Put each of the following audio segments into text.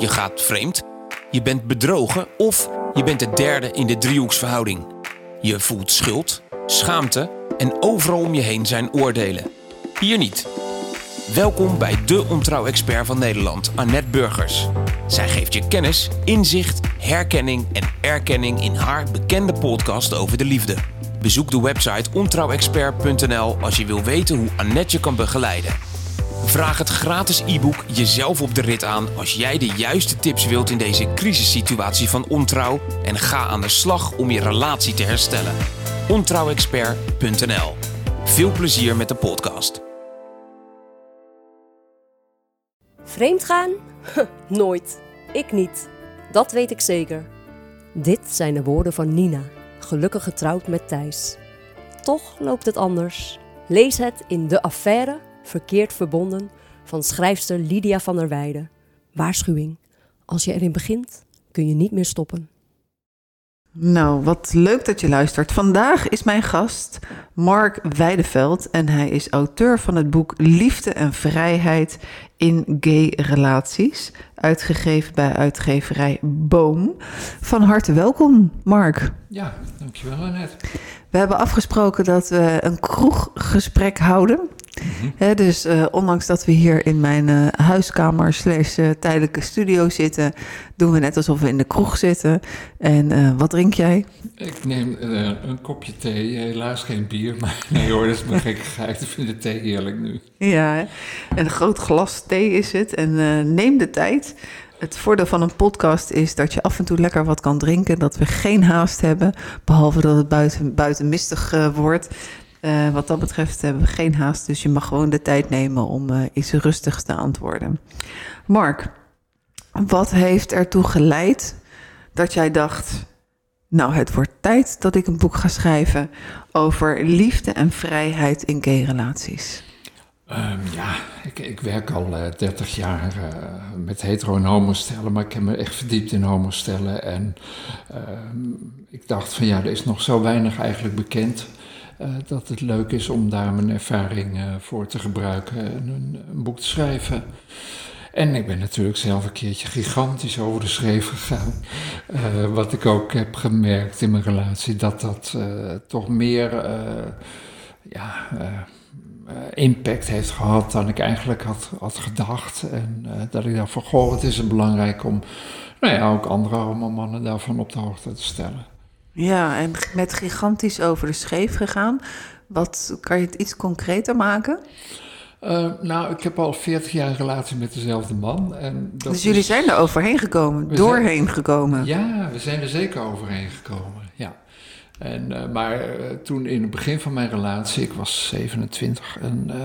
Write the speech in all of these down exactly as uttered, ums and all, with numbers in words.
Je gaat vreemd, je bent bedrogen of je bent de derde in de driehoeksverhouding. Je voelt schuld, schaamte en overal om je heen zijn oordelen. Hier niet. Welkom bij de ontrouw-expert van Nederland, Annette Burgers. Zij geeft je kennis, inzicht, herkenning en erkenning in haar bekende podcast over de liefde. Bezoek de website ontrouwexpert punt n l als je wil weten hoe Annette je kan begeleiden. Vraag het gratis e-book Jezelf op de rit aan als jij de juiste tips wilt in deze crisissituatie van ontrouw en ga aan de slag om je relatie te herstellen. ontrouwexpert punt n l. Veel plezier met de podcast. Vreemdgaan? Nooit. Ik niet. Dat weet ik zeker. Dit zijn de woorden van Nina, gelukkig getrouwd met Thijs. Toch loopt het anders. Lees het in De Affaire, verkeerd verbonden, van schrijfster Lydia van der Weijden. Waarschuwing. Als je erin begint, kun je niet meer stoppen. Nou, wat leuk dat je luistert. Vandaag is mijn gast Mark Weideveld en hij is auteur van het boek Liefde en Vrijheid in Gay Relaties, uitgegeven bij uitgeverij Boom. Van harte welkom, Mark. Ja, dankjewel Annette. We hebben afgesproken dat we een kroeggesprek houden. Mm-hmm. He, dus uh, ondanks dat we hier in mijn uh, huiskamer slash uh, tijdelijke studio zitten, doen we net alsof we in de kroeg zitten. En uh, wat drink jij? Ik neem uh, een kopje thee, helaas geen bier, maar nee hoor, dat is mijn gekkigheid. Ik vind de thee heerlijk nu. Ja, hè? Een groot glas thee is het en uh, neem de tijd. Het voordeel van een podcast is dat je af en toe lekker wat kan drinken, dat we geen haast hebben, behalve dat het buiten, buiten mistig uh, wordt. Uh, wat dat betreft hebben we geen haast, dus je mag gewoon de tijd nemen om uh, iets rustigs te antwoorden. Mark, wat heeft ertoe geleid dat jij dacht, nou het wordt tijd dat ik een boek ga schrijven over liefde en vrijheid in gay relaties? Um, ja, ik, ik werk al uh, dertig jaar uh, met hetero- en homostellen, maar ik heb me echt verdiept in homostellen. En uh, ik dacht van ja, er is nog zo weinig eigenlijk bekend. Uh, dat het leuk is om daar mijn ervaring uh, voor te gebruiken en een, een boek te schrijven. En ik ben natuurlijk zelf een keertje gigantisch over de schreef gegaan. Uh, wat ik ook heb gemerkt in mijn relatie, dat dat uh, toch meer uh, ja, uh, uh, impact heeft gehad dan ik eigenlijk had, had gedacht. En uh, dat ik dacht van, goh, het is het belangrijk om nou ja, ook andere homomannen daarvan op de hoogte te stellen. Ja, en met gigantisch over de scheef gegaan. Wat, kan je het iets concreter maken? Uh, nou, ik heb al veertig jaar een relatie met dezelfde man. En dat dus jullie is... zijn er overheen gekomen, we doorheen zijn... gekomen? Ja, we zijn er zeker overheen gekomen, ja. En, uh, maar uh, toen in het begin van mijn relatie, ik was zevenentwintig en uh, uh,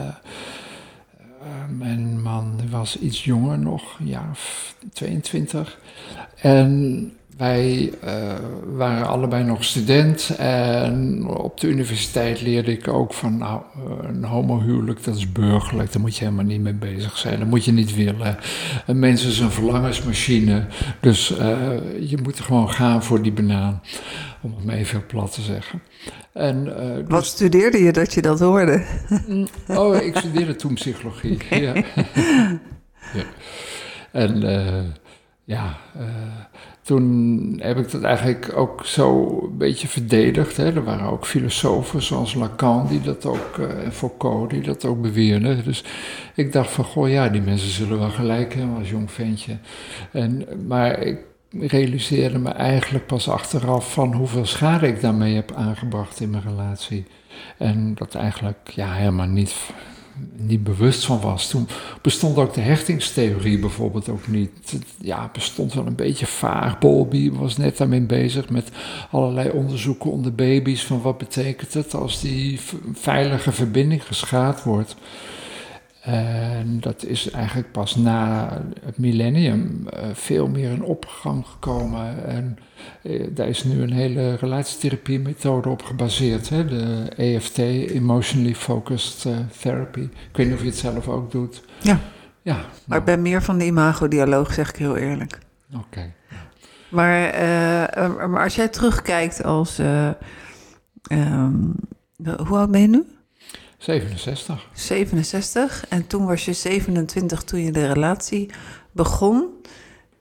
mijn man was iets jonger nog, ja, tweeëntwintig. En wij uh, waren allebei nog student en op de universiteit leerde ik ook van nou, een homohuwelijk, dat is burgerlijk, daar moet je helemaal niet mee bezig zijn, dat moet je niet willen. Een mens is een verlangensmachine, dus uh, je moet gewoon gaan voor die banaan, om het maar even plat te zeggen. En, uh, dus... Wat studeerde je dat je dat hoorde? Oh, ik studeerde toen psychologie. Okay. Ja. Ja. En uh, ja... Uh, Toen heb ik dat eigenlijk ook zo een beetje verdedigd. Hè. Er waren ook filosofen zoals Lacan die dat ook, uh, en Foucault die dat ook beweerden. Dus ik dacht van, goh ja, die mensen zullen wel gelijk hebben als jong ventje. En, maar ik realiseerde me eigenlijk pas achteraf van hoeveel schade ik daarmee heb aangebracht in mijn relatie. En dat eigenlijk ja, helemaal niet... niet bewust van was. Toen bestond ook de hechtingstheorie bijvoorbeeld ook niet. Ja, bestond wel een beetje vaag. Bowlby was net daarmee bezig met allerlei onderzoeken onder baby's van wat betekent het als die veilige verbinding geschaad wordt. En dat is eigenlijk pas na het millennium uh, veel meer in opgang gekomen. En uh, daar is nu een hele relatietherapie-methode op gebaseerd. Hè? De E F T, Emotionally Focused uh, Therapy. Ik weet niet of je het zelf ook doet. Ja, ja maar nou. ik ben meer van de imago-dialoog, zeg ik heel eerlijk. Oké. Okay. Maar, uh, maar als jij terugkijkt als... Uh, um, hoe oud ben je nu? zevenenzestig. zevenenzestig. En toen was je zevenentwintig toen je de relatie begon.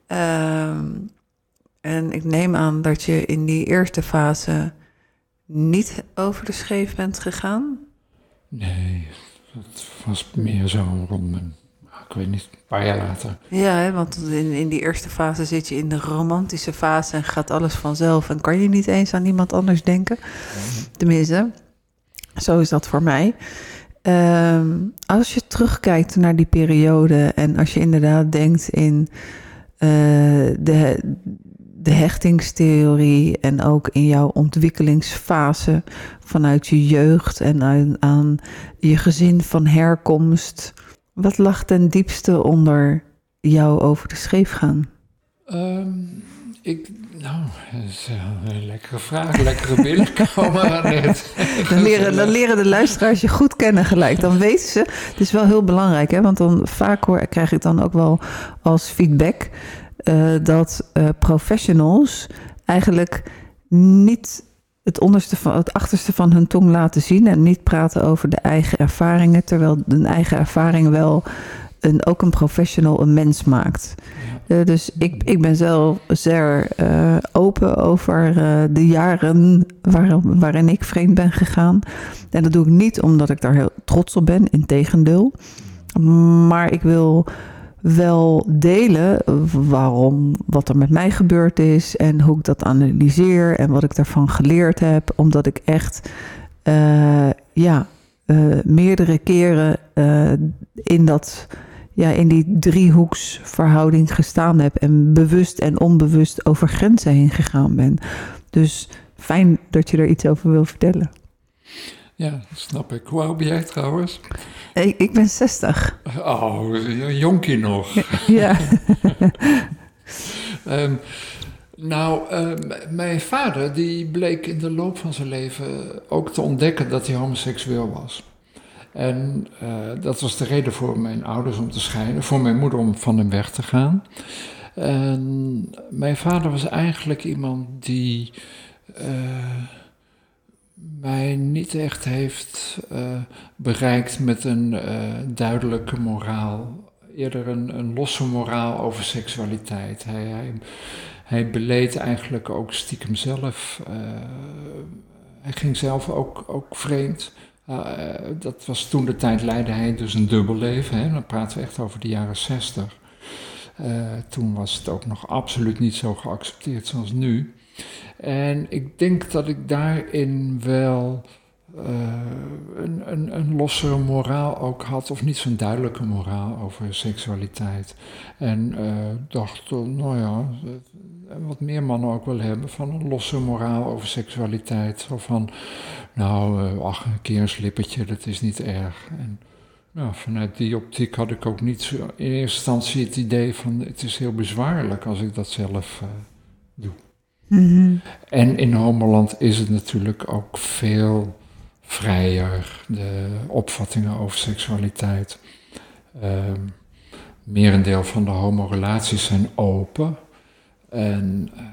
Um, en ik neem aan dat je in die eerste fase niet over de scheef bent gegaan? Nee, het was meer zo rond mijn, ik weet niet, een paar jaar later. Ja, hè, want in, in die eerste fase zit je in de romantische fase en gaat alles vanzelf. En kan je niet eens aan iemand anders denken. Mm-hmm. Tenminste, zo is dat voor mij. Um, als je terugkijkt naar die periode en als je inderdaad denkt in uh, de, de hechtingstheorie en ook in jouw ontwikkelingsfase vanuit je jeugd en aan, aan je gezin van herkomst, wat lag ten diepste onder jou over de scheef gaan? Um, ik, nou, dat is een lekkere vraag, lekkere binnenkomen aan het. Dan leren, dan leren de luisteraars je goed kennen gelijk. Dan weten ze, het is wel heel belangrijk, hè, want dan vaak hoor, krijg ik dan ook wel als feedback uh, dat uh, professionals eigenlijk niet het onderste van het achterste van hun tong laten zien en niet praten over de eigen ervaringen, terwijl een eigen ervaring wel een, ook een professional een mens maakt. Uh, dus ik, ik ben zelf zeer uh, open over uh, de jaren waar, waarin ik vreemd ben gegaan. En dat doe ik niet omdat ik daar heel trots op ben, integendeel. Maar ik wil wel delen waarom, wat er met mij gebeurd is en hoe ik dat analyseer en wat ik daarvan geleerd heb. Omdat ik echt uh, ja, uh, meerdere keren uh, in dat... Ja, in die driehoeksverhouding gestaan heb en bewust en onbewust over grenzen heen gegaan ben. Dus fijn dat je er iets over wil vertellen. Ja, dat snap ik. Hoe oud ben jij trouwens? Ik, ik ben zestig. Oh, een jonkie nog. Ja. um, nou, um, mijn vader die bleek in de loop van zijn leven ook te ontdekken dat hij homoseksueel was. En uh, dat was de reden voor mijn ouders om te scheiden, voor mijn moeder om van hem weg te gaan. En mijn vader was eigenlijk iemand die uh, mij niet echt heeft uh, bereikt met een uh, duidelijke moraal. Eerder een, een losse moraal over seksualiteit. Hij, hij, hij beleed eigenlijk ook stiekem zelf. Uh, hij ging zelf ook, ook vreemd. Uh, dat was toen de tijd, leidde hij dus een dubbel leven. Hè? Dan praten we echt over de jaren zestig. Uh, toen was het ook nog absoluut niet zo geaccepteerd zoals nu. En ik denk dat ik daarin wel uh, een, een, een lossere moraal ook had, of niet zo'n duidelijke moraal over seksualiteit. En uh, dacht, nou ja, wat meer mannen ook wel hebben, van een losse moraal over seksualiteit. Zo van, nou, uh, ach, een keer een slippertje, dat is niet erg. En nou, vanuit die optiek had ik ook niet zo, in eerste instantie het idee van, het is heel bezwaarlijk als ik dat zelf uh, doe. Mm-hmm. En in Homoland is het natuurlijk ook veel vrijer, de opvattingen over seksualiteit. Uh, merendeel van de homorelaties zijn open. En uh,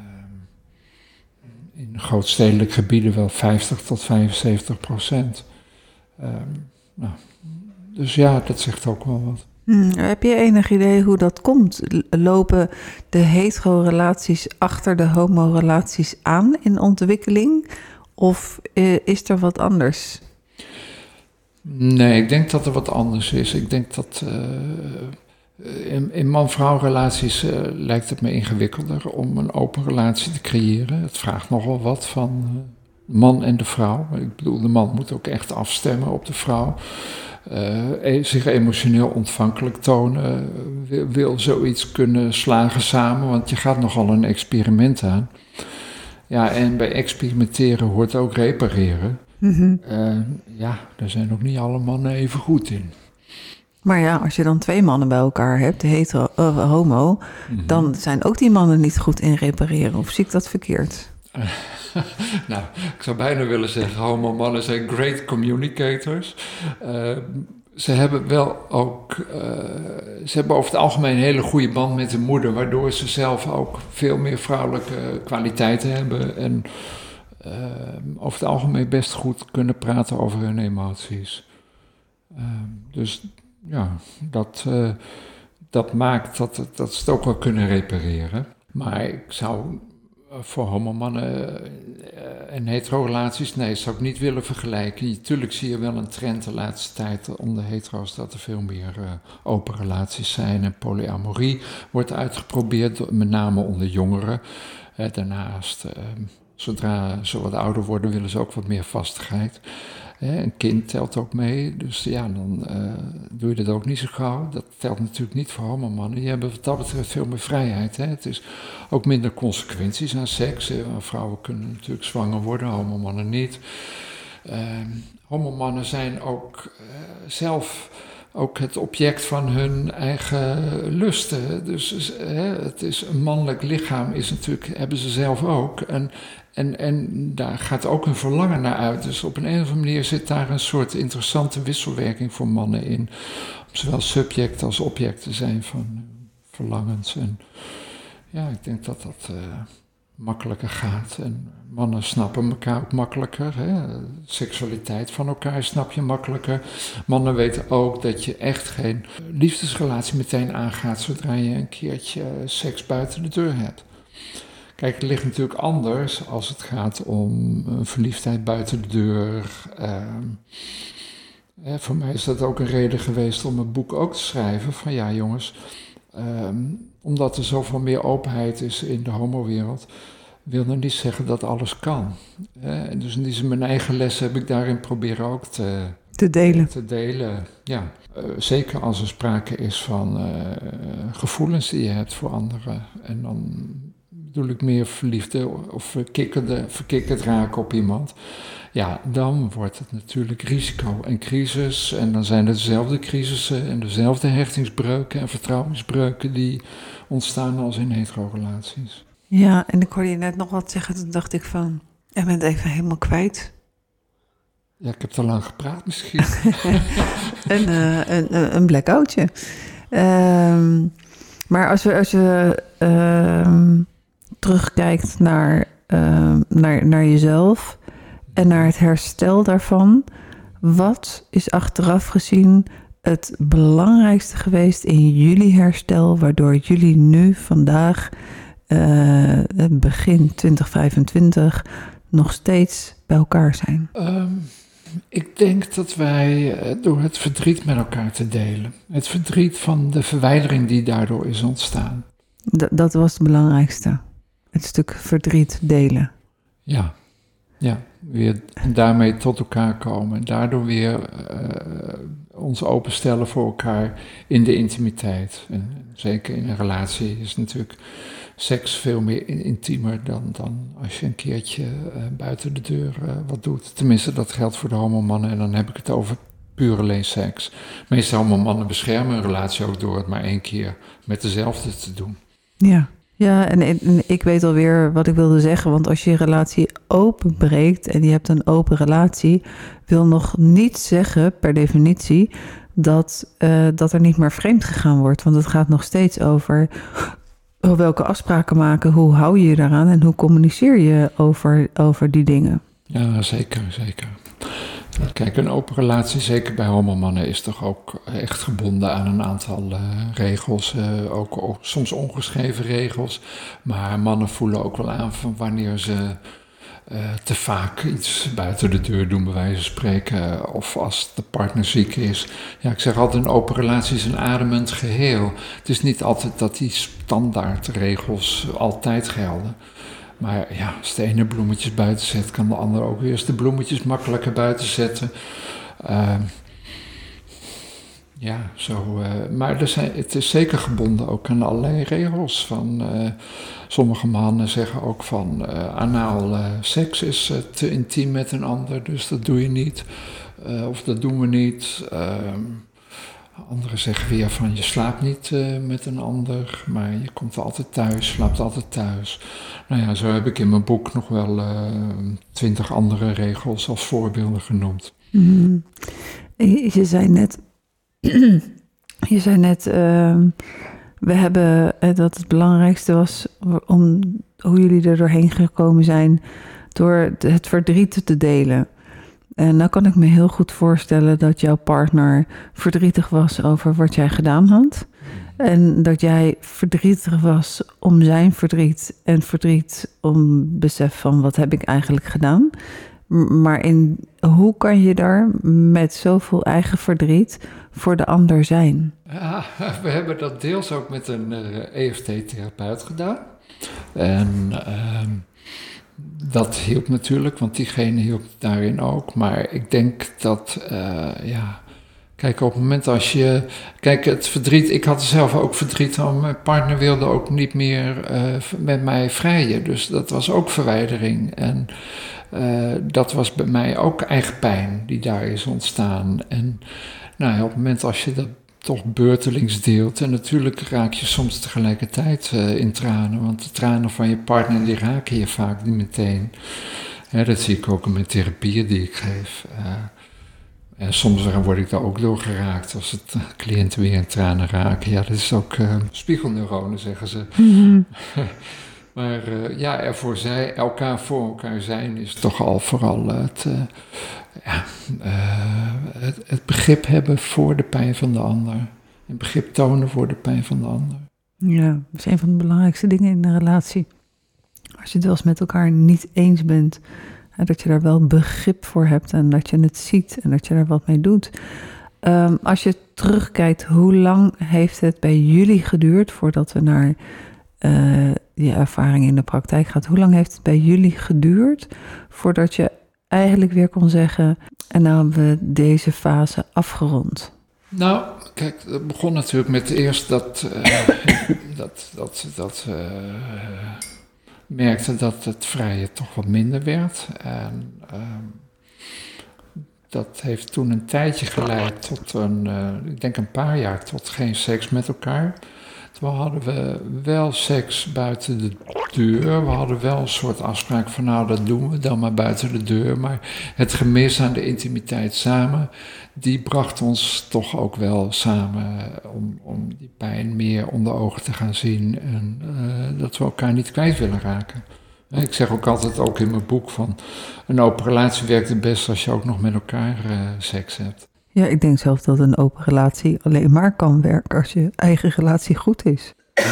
in grootstedelijk gebieden wel vijftig tot vijfenzeventig procent. Uh, nou, dus ja, dat zegt ook wel wat. Hmm, heb je enig idee hoe dat komt? Lopen de hetero-relaties achter de homo-relaties aan in ontwikkeling? Of uh, is er wat anders? Nee, ik denk dat er wat anders is. Ik denk dat uh, in, in man-vrouw relaties uh, lijkt het me ingewikkelder om een open relatie te creëren. Het vraagt nogal wat van uh, de man en de vrouw. Ik bedoel, de man moet ook echt afstemmen op de vrouw. Uh, zich emotioneel ontvankelijk tonen, wil, wil zoiets kunnen slagen samen, want je gaat nogal een experiment aan. Ja, en bij experimenteren hoort ook repareren. Mm-hmm. Uh, ja, daar zijn ook niet alle mannen even goed in. Maar ja, als je dan twee mannen bij elkaar hebt, hetero, uh, homo, mm-hmm. dan zijn ook die mannen niet goed in repareren. Of zie ik dat verkeerd? Uh, nou, ik zou bijna willen zeggen, homo-mannen zijn great communicators. Uh, ze hebben wel ook, uh, ze hebben over het algemeen een hele goede band met de moeder, waardoor ze zelf ook veel meer vrouwelijke kwaliteiten hebben en uh, over het algemeen best goed kunnen praten over hun emoties. Uh, dus ja, dat, uh, dat maakt dat, dat ze het ook wel kunnen repareren. Maar ik zou voor homomannen en hetero-relaties, nee, zou ik niet willen vergelijken. Natuurlijk zie je wel een trend de laatste tijd onder hetero's dat er veel meer uh, open relaties zijn. En polyamorie wordt uitgeprobeerd, met name onder jongeren. Uh, daarnaast, uh, zodra ze wat ouder worden, willen ze ook wat meer vastigheid. Uh, een kind telt ook mee, dus ja, dan uh, doe je dat ook niet zo gauw. Dat telt natuurlijk niet voor homomannen. Die hebben wat dat betreft veel meer vrijheid. Hè? Het is ook minder consequenties aan seks. Hè? Vrouwen kunnen natuurlijk zwanger worden, homomannen niet. Uh, homomannen zijn ook uh, zelf ook het object van hun eigen lusten. Dus hè, het is een mannelijk lichaam is natuurlijk, hebben ze zelf ook. En, en, en daar gaat ook een verlangen naar uit. Dus op een, een of andere manier zit daar een soort interessante wisselwerking voor mannen in. Om zowel subject als object te zijn van verlangens. En ja, ik denk dat dat uh, makkelijker gaat. En mannen snappen elkaar ook makkelijker. Hè? Seksualiteit van elkaar snap je makkelijker. Mannen weten ook dat je echt geen liefdesrelatie meteen aangaat zodra je een keertje seks buiten de deur hebt. Kijk, het ligt natuurlijk anders als het gaat om een verliefdheid buiten de deur. Uh, hè, voor mij is dat ook een reden geweest om een boek ook te schrijven. Van ja, jongens, um, omdat er zoveel meer openheid is in de homowereld, wil nog niet zeggen dat alles kan. Uh, dus in die zin, mijn eigen lessen heb ik daarin proberen ook te, te delen. Te delen, ja. Uh, zeker als er sprake is van uh, gevoelens die je hebt voor anderen. En dan bedoel ik meer verliefde of verkikkerde, verkikkerd raken op iemand. Ja, dan wordt het natuurlijk risico en crisis. En dan zijn het dezelfde crisissen en dezelfde hechtingsbreuken en vertrouwensbreuken die ontstaan als in hetero-relaties. Ja, en ik hoorde je net nog wat zeggen, toen dacht ik van, je bent even helemaal kwijt. Ja, ik heb te lang gepraat misschien. een, uh, een, een blackoutje. Um, maar als we, als je uh, terugkijkt naar, uh, naar, naar jezelf en naar het herstel daarvan, wat is achteraf gezien het belangrijkste geweest in jullie herstel, waardoor jullie nu vandaag, uh, begin twintig vijfentwintig, nog steeds bij elkaar zijn? Um, ik denk dat wij uh, door het verdriet met elkaar te delen, het verdriet van de verwijdering die daardoor is ontstaan. D- dat was het belangrijkste, het stuk verdriet delen. Ja, ja, weer daarmee tot elkaar komen en daardoor weer uh, ons openstellen voor elkaar in de intimiteit. En zeker in een relatie is natuurlijk seks veel meer intiemer dan, dan als je een keertje uh, buiten de deur uh, wat doet. Tenminste, dat geldt voor de homomannen en dan heb ik het over puur alleen seks. Meestal homomannen beschermen een relatie ook door het maar één keer met dezelfde te doen. Ja, ja en, en ik weet alweer wat ik wilde zeggen, want als je je relatie openbreekt en je hebt een open relatie, wil nog niet zeggen per definitie dat, uh, dat er niet meer vreemd gegaan wordt. Want het gaat nog steeds over welke afspraken maken, hoe hou je je daaraan en hoe communiceer je over, over die dingen. Ja, zeker, zeker. Kijk, een open relatie, zeker bij homomannen, is toch ook echt gebonden aan een aantal uh, regels. Uh, ook, ook soms ongeschreven regels. Maar mannen voelen ook wel aan van wanneer ze uh, te vaak iets buiten de deur doen, bij wijze van spreken. Of als de partner ziek is. Ja, ik zeg altijd, een open relatie is een ademend geheel. Het is niet altijd dat die standaardregels altijd gelden. Maar ja, als de ene bloemetjes buiten zet, kan de ander ook weer eens de bloemetjes makkelijker buiten zetten. Uh, ja, zo. Uh, maar er zijn, het is zeker gebonden ook aan allerlei regels. Van, uh, sommige mannen zeggen ook van uh, anaal uh, seks is uh, te intiem met een ander, dus dat doe je niet. Uh, of dat doen we niet. Uh, Anderen zeggen weer van je slaapt niet uh, met een ander, maar je komt altijd thuis, slaapt altijd thuis. Nou ja, zo heb ik in mijn boek nog wel twintig uh, andere regels als voorbeelden genoemd. Mm. Je zei net, je zei net, uh, we hebben uh, dat het belangrijkste was om hoe jullie er doorheen gekomen zijn door het verdriet te delen. En nou kan ik me heel goed voorstellen dat jouw partner verdrietig was over wat jij gedaan had. En dat jij verdrietig was om zijn verdriet en verdriet om besef van wat heb ik eigenlijk gedaan. Maar in, hoe kan je daar met zoveel eigen verdriet voor de ander zijn? Ja, we hebben dat deels ook met een uh, E F T-therapeut gedaan. En uh, dat hielp natuurlijk, want diegene hielp daarin ook. Maar ik denk dat, uh, ja... Kijk, op het moment als je... Kijk, het verdriet... Ik had zelf ook verdriet, want mijn partner wilde ook niet meer uh, met mij vrijen. Dus dat was ook verwijdering. En uh, dat was bij mij ook eigen pijn die daar is ontstaan. En nou, op het moment als je dat toch beurtelings deelt... En natuurlijk raak je soms tegelijkertijd uh, in tranen. Want de tranen van je partner, die raken je vaak niet meteen. Ja, dat zie ik ook in mijn therapieën die ik geef. Uh, En soms word ik daar ook door geraakt als het cliënten weer in tranen raken. Ja, dat is ook uh, spiegelneuronen, zeggen ze. Mm-hmm. Maar uh, ja, ervoor zij, elkaar voor elkaar zijn is toch al vooral het, uh, ja, uh, het, het begrip hebben voor de pijn van de ander. En begrip tonen voor de pijn van de ander. Ja, dat is een van de belangrijkste dingen in een relatie. Als je het wel eens met elkaar niet eens bent... dat je daar wel begrip voor hebt en dat je het ziet en dat je daar wat mee doet. Um, als je terugkijkt, hoe lang heeft het bij jullie geduurd voordat we naar uh, die ervaring in de praktijk gaan? Hoe lang heeft het bij jullie geduurd voordat je eigenlijk weer kon zeggen... en nou hebben we deze fase afgerond? Nou, kijk, het begon natuurlijk met eerst dat... Uh, dat, dat, dat uh, merkte dat het vrije toch wat minder werd. En uh, dat heeft toen een tijdje geleid tot een, uh, ik denk een paar jaar, tot geen seks met elkaar. Toen hadden we wel seks buiten de deur. We hadden wel een soort afspraak van nou, dat doen we dan maar buiten de deur. Maar het gemis aan de intimiteit samen, die bracht ons toch ook wel samen om, om die pijn meer onder ogen te gaan zien. En uh, dat we elkaar niet kwijt willen raken. Ik zeg ook altijd, ook in mijn boek, van een open relatie werkt het best als je ook nog met elkaar uh, seks hebt. Ja, ik denk zelf dat een open relatie alleen maar kan werken als je eigen relatie goed is.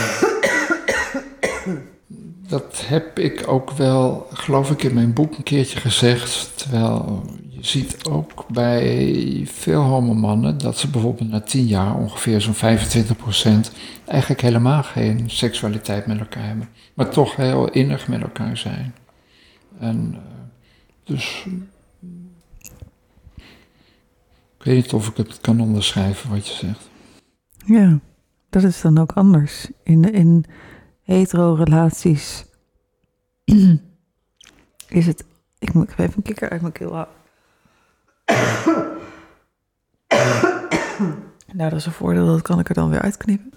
Dat heb ik ook wel, geloof ik, in mijn boek een keertje gezegd. Terwijl je ziet ook bij veel homomannen dat ze bijvoorbeeld na tien jaar ongeveer zo'n vijfentwintig procent eigenlijk helemaal geen seksualiteit met elkaar hebben. Maar toch heel innig met elkaar zijn. En dus... Ik weet niet of ik het kan onderschrijven wat je zegt. Ja, dat is dan ook anders. In, in hetero-relaties is het... Ik moet even een kikker uit mijn keel halen. Nou, dat is een voordeel, dat kan ik er dan weer uitknippen.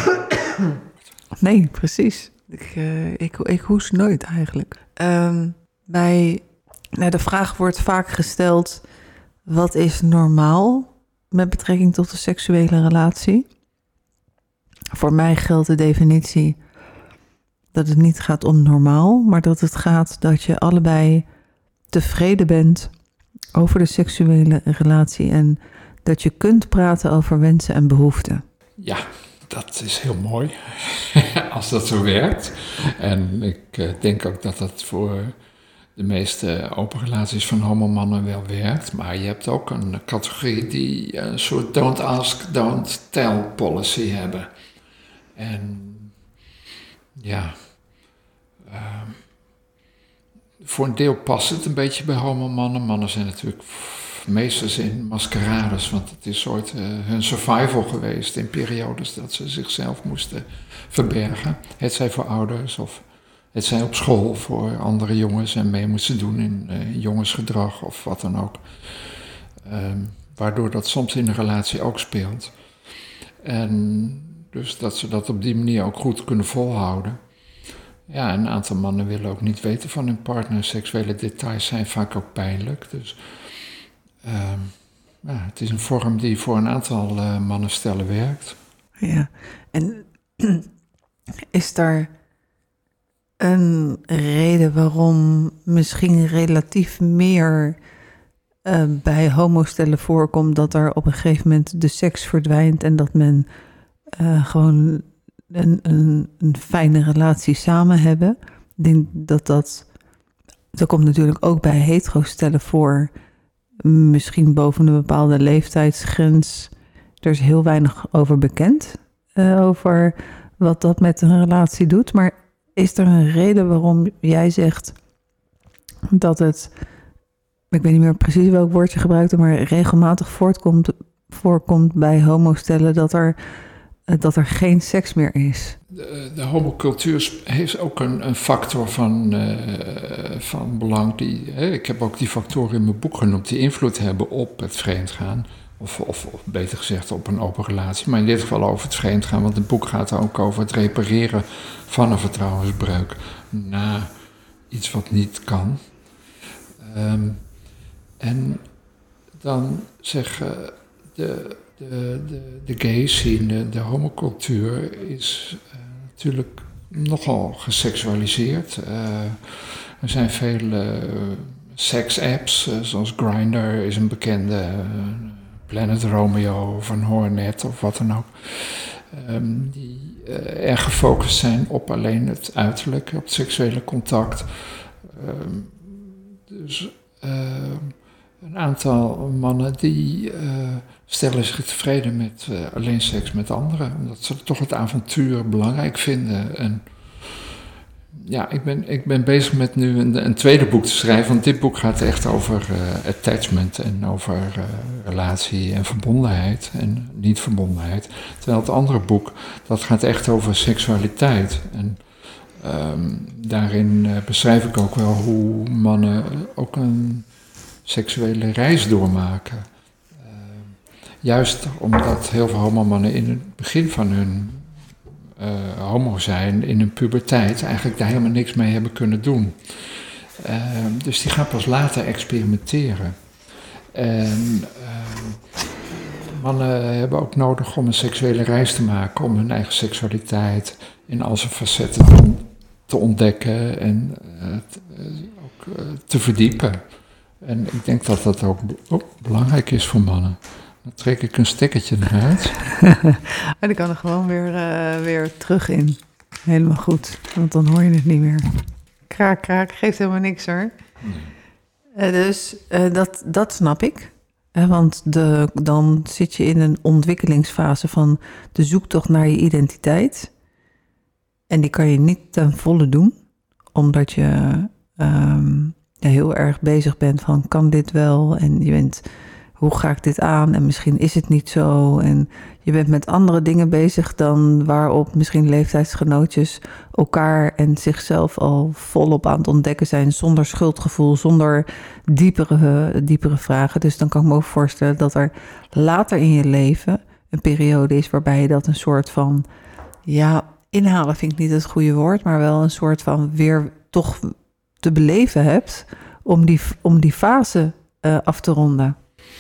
Nee, precies. Ik, uh, ik, ik hoest nooit eigenlijk. Um, bij, nou, de vraag wordt vaak gesteld... Wat is normaal met betrekking tot de seksuele relatie? Voor mij geldt de definitie dat het niet gaat om normaal, maar dat het gaat dat je allebei tevreden bent over de seksuele relatie en dat je kunt praten over wensen en behoeften. Ja, dat is heel mooi als dat zo werkt. En ik uh, denk ook dat dat voor... de meeste open relaties van homomannen wel werkt. Maar je hebt ook een categorie die een soort don't ask, don't tell policy hebben. En ja, uh, voor een deel past het een beetje bij homomannen. Mannen zijn natuurlijk meesters in maskerades, want het is ooit uh, hun survival geweest in periodes dat ze zichzelf moesten verbergen. Het zij voor ouders of... Het zijn op school voor andere jongens en mee moeten doen in uh, jongensgedrag of wat dan ook. Um, waardoor dat soms in een relatie ook speelt. En dus dat ze dat op die manier ook goed kunnen volhouden. Ja, een aantal mannen willen ook niet weten van hun partner. Seksuele details zijn vaak ook pijnlijk. Dus um, ja, het is een vorm die voor een aantal uh, mannenstellen werkt. Ja, en is daar... een reden waarom misschien relatief meer uh, bij homostellen voorkomt dat er op een gegeven moment de seks verdwijnt en dat men uh, gewoon een, een, een fijne relatie samen hebben. Ik denk dat dat, dat komt natuurlijk ook bij hetero-stellen voor, misschien boven een bepaalde leeftijdsgrens. Er is heel weinig over bekend, uh, over wat dat met een relatie doet. Maar is er een reden waarom jij zegt dat het, ik weet niet meer precies welk woord je gebruikte, maar regelmatig voortkomt, voorkomt bij homostellen dat er, dat er geen seks meer is? De, de homocultuur heeft ook een, een factor van, uh, van belang. Die, hè, ik heb ook die factoren in mijn boek genoemd die invloed hebben op het vreemdgaan. Of, of, of beter gezegd op een open relatie. Maar in dit geval over het vreemdgaan. Want het boek gaat ook over het repareren van een vertrouwensbreuk na iets wat niet kan. Um, en dan zeggen de, de, de, de gay scene, de homocultuur, is uh, natuurlijk nogal geseksualiseerd. Uh, er zijn veel uh, seks-apps, uh, zoals Grindr is een bekende, uh, Planet Romeo of een Hornet of wat dan ook. Um, die uh, erg gefocust zijn op alleen het uiterlijke, op het seksuele contact. Um, dus uh, een aantal mannen die uh, stellen zich tevreden met uh, alleen seks met anderen. Omdat ze toch het avontuur belangrijk vinden. En ja, ik ben, ik ben bezig met nu een, een tweede boek te schrijven. Want dit boek gaat echt over uh, attachment en over uh, relatie en verbondenheid en niet-verbondenheid. Terwijl het andere boek, dat gaat echt over seksualiteit. En um, daarin uh, beschrijf ik ook wel hoe mannen ook een seksuele reis doormaken. Uh, juist omdat heel veel homomannen in het begin van hun Uh, homo zijn in hun puberteit eigenlijk daar helemaal niks mee hebben kunnen doen. Uh, dus die gaan pas later experimenteren. En uh, mannen hebben ook nodig om een seksuele reis te maken, om hun eigen seksualiteit in al zijn facetten te, te ontdekken en uh, t, uh, ook uh, te verdiepen. En ik denk dat dat ook oh, belangrijk is voor mannen. Dan trek ik een stekkertje eruit. En ik kan er gewoon weer, uh, weer terug in. Helemaal goed, want dan hoor je het niet meer. Kraak, kraak, geeft helemaal niks hoor. Nee. Uh, dus uh, dat, dat snap ik. Uh, want de, dan zit je in een ontwikkelingsfase van de zoektocht naar je identiteit. En die kan je niet ten volle doen. Omdat je um, ja, heel erg bezig bent van kan dit wel? En je bent, hoe ga ik dit aan? En misschien is het niet zo. En je bent met andere dingen bezig dan waarop misschien leeftijdsgenootjes elkaar en zichzelf al volop aan het ontdekken zijn. Zonder schuldgevoel, zonder diepere, diepere vragen. Dus dan kan ik me ook voorstellen dat er later in je leven een periode is waarbij je dat een soort van, ja, inhalen vind ik niet het goede woord, maar wel een soort van weer toch te beleven hebt om die, om die fase uh, af te ronden.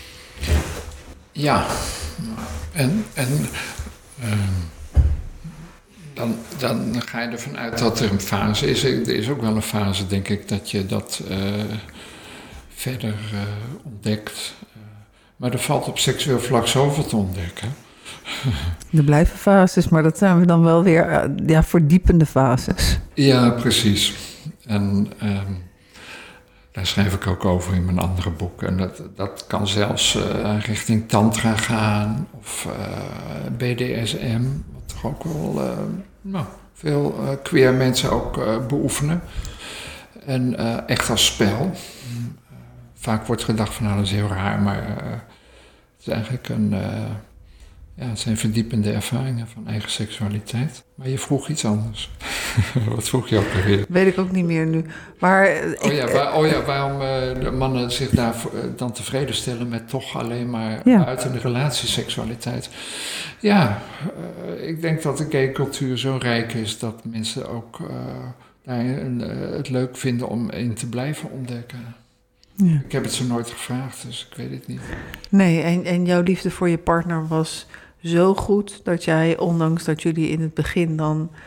Ja, en, en uh, dan, dan ga je ervan uit dat er een fase is. Er is ook wel een fase, denk ik, dat je dat uh, verder uh, ontdekt. Uh, maar er valt op seksueel vlak zoveel te ontdekken. Er blijven fases, maar dat zijn we dan wel weer uh, ja, verdiepende fases. Ja, precies. En uh, daar schrijf ik ook over in mijn andere boek. En dat, dat kan zelfs uh, richting tantra gaan of uh, B D S M, wat toch ook wel uh, nou, veel uh, queer mensen ook uh, beoefenen. En uh, echt als spel. Uh, vaak wordt gedacht van nou, dat is heel raar, maar uh, het is eigenlijk een, uh, ja, het zijn verdiepende ervaringen van eigen seksualiteit. Maar je vroeg iets anders. Wat vroeg je ook alweer? Weet ik ook niet meer nu. Maar oh, ja, waar, oh ja, waarom uh, de mannen zich daar uh, dan tevreden stellen met toch alleen maar ja. buiten de relatieseksualiteit. Ja, uh, ik denk dat de gay cultuur zo rijk is dat mensen ook uh, daar een, uh, het leuk vinden om in te blijven ontdekken. Ja. Ik heb het ze nooit gevraagd, dus ik weet het niet. Nee, en, en jouw liefde voor je partner was zo goed dat jij, ondanks dat jullie in het begin dan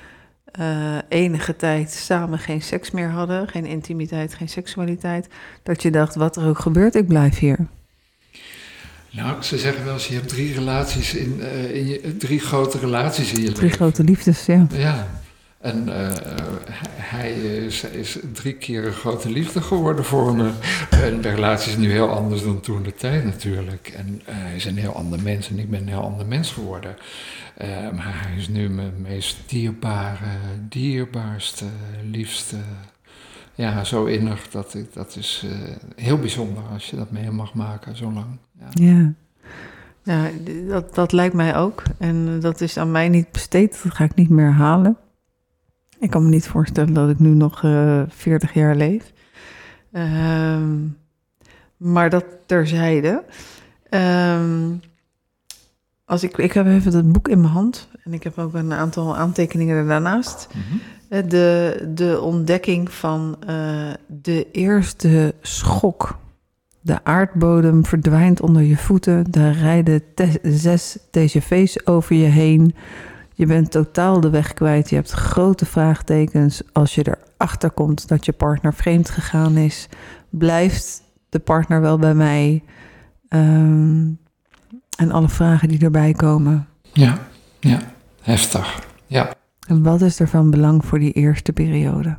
uh, enige tijd samen geen seks meer hadden, geen intimiteit, geen seksualiteit, dat je dacht, wat er ook gebeurt, ik blijf hier? Nou, ze zeggen wel eens, je hebt drie relaties in, uh, in je, drie grote relaties in je leven. Drie grote liefdes, ja. Ja, en uh, hij is, is drie keer een grote liefde geworden voor me. En de relatie is nu heel anders dan toen de tijd natuurlijk. En uh, hij is een heel ander mens en ik ben een heel ander mens geworden. Uh, maar hij is nu mijn meest dierbare, dierbaarste, liefste. Ja, zo innig, dat, ik, dat is uh, heel bijzonder als je dat mee mag maken zo lang. Ja, ja. ja dat, dat lijkt mij ook. En dat is aan mij niet besteed, dat ga ik niet meer halen. Ik kan me niet voorstellen dat ik nu nog uh, veertig jaar leef. Um, maar dat terzijde. Um, als ik, ik heb even dat boek in mijn hand. En ik heb ook een aantal aantekeningen er daarnaast. Mm-hmm. De, de ontdekking van uh, de eerste schok. De aardbodem verdwijnt onder je voeten. Daar rijden te- zes T G V's over je heen. Je bent totaal de weg kwijt. Je hebt grote vraagtekens. Als je erachter komt dat je partner vreemd gegaan is, blijft de partner wel bij mij? Um, en alle vragen die erbij komen. Ja, ja, heftig. Ja. En wat is er van belang voor die eerste periode?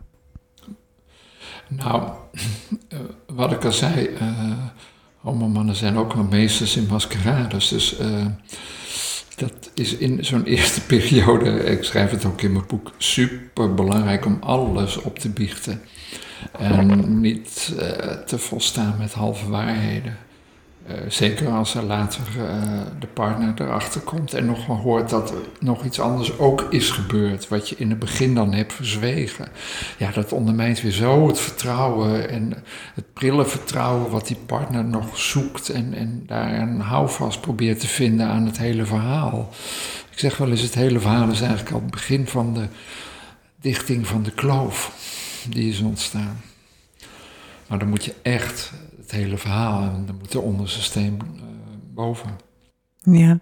Nou, uh, wat ik al zei, uh, homomannen zijn ook wel meesters in maskerades. Dus uh, dat is in zo'n eerste periode, ik schrijf het ook in mijn boek, super belangrijk om alles op te biechten. En niet uh, te volstaan met halve waarheden. Uh, zeker als er later uh, de partner erachter komt en nog hoort dat er nog iets anders ook is gebeurd, wat je in het begin dan hebt verzwegen. Ja, dat ondermijnt weer zo het vertrouwen en het prille vertrouwen wat die partner nog zoekt en, en daar een houvast probeert te vinden aan het hele verhaal. Ik zeg wel eens, het hele verhaal is eigenlijk al het begin van de dichting van de kloof die is ontstaan. Maar dan moet je echt het hele verhaal en dan moet de onderste steen uh, boven. Ja,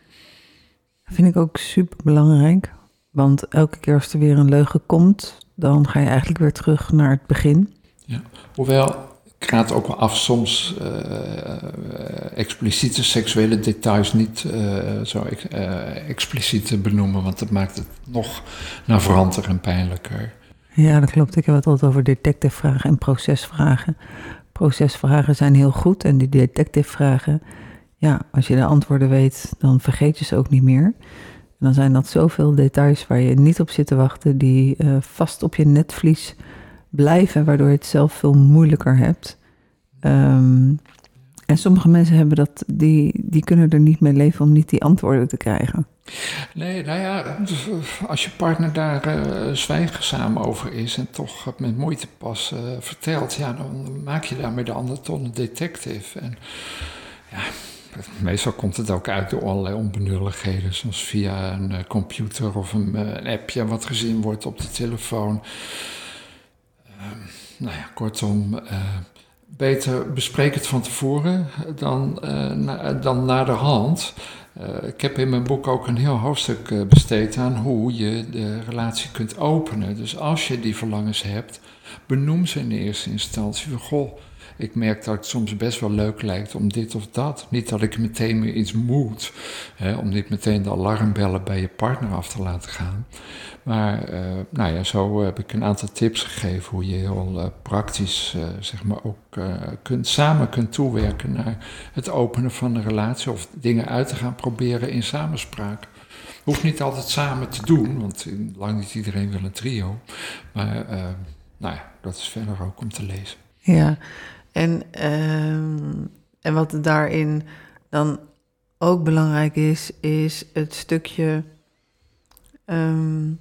dat vind ik ook super belangrijk. Want elke keer als er weer een leugen komt, dan ga je eigenlijk weer terug naar het begin. Ja, hoewel, ik raad ook wel af soms uh, uh, expliciete seksuele details niet uh, zo uh, expliciet te benoemen, want dat maakt het nog navranter en pijnlijker. Ja, dat klopt. Ik heb het altijd over detective-vragen en procesvragen. Procesvragen zijn heel goed en die detective-vragen, ja, als je de antwoorden weet, dan vergeet je ze ook niet meer. En dan zijn dat zoveel details waar je niet op zit te wachten, die uh, vast op je netvlies blijven, waardoor je het zelf veel moeilijker hebt. Um, en sommige mensen hebben dat, die, die kunnen er niet mee leven om niet die antwoorden te krijgen. Nee, nou ja, als je partner daar uh, zwijgzaam over is en toch met moeite pas uh, vertelt, ja, dan maak je daarmee de ander tot een detective. En ja, meestal komt het ook uit door allerlei onbenulligheden, zoals via een uh, computer of een, uh, een appje wat gezien wordt op de telefoon. Uh, nou ja, kortom, uh, beter bespreek het van tevoren dan, uh, na, dan naderhand. Uh, ik heb in mijn boek ook een heel hoofdstuk uh, besteed aan hoe je de relatie kunt openen. Dus als je die verlangens hebt, benoem ze in eerste instantie. Van, goh, ik merk dat het soms best wel leuk lijkt om dit of dat. Niet dat ik meteen meer iets moet, hè, om niet meteen de alarmbellen bij je partner af te laten gaan. Maar uh, nou ja, zo heb ik een aantal tips gegeven hoe je heel uh, praktisch uh, zeg maar ook uh, kunt, samen kunt toewerken naar het openen van een relatie of dingen uit te gaan proberen in samenspraak. Hoeft niet altijd samen te doen, want lang niet iedereen wil een trio. Maar uh, nou ja, dat is verder ook om te lezen. Ja, en, uh, en wat daarin dan ook belangrijk is, is het stukje Um,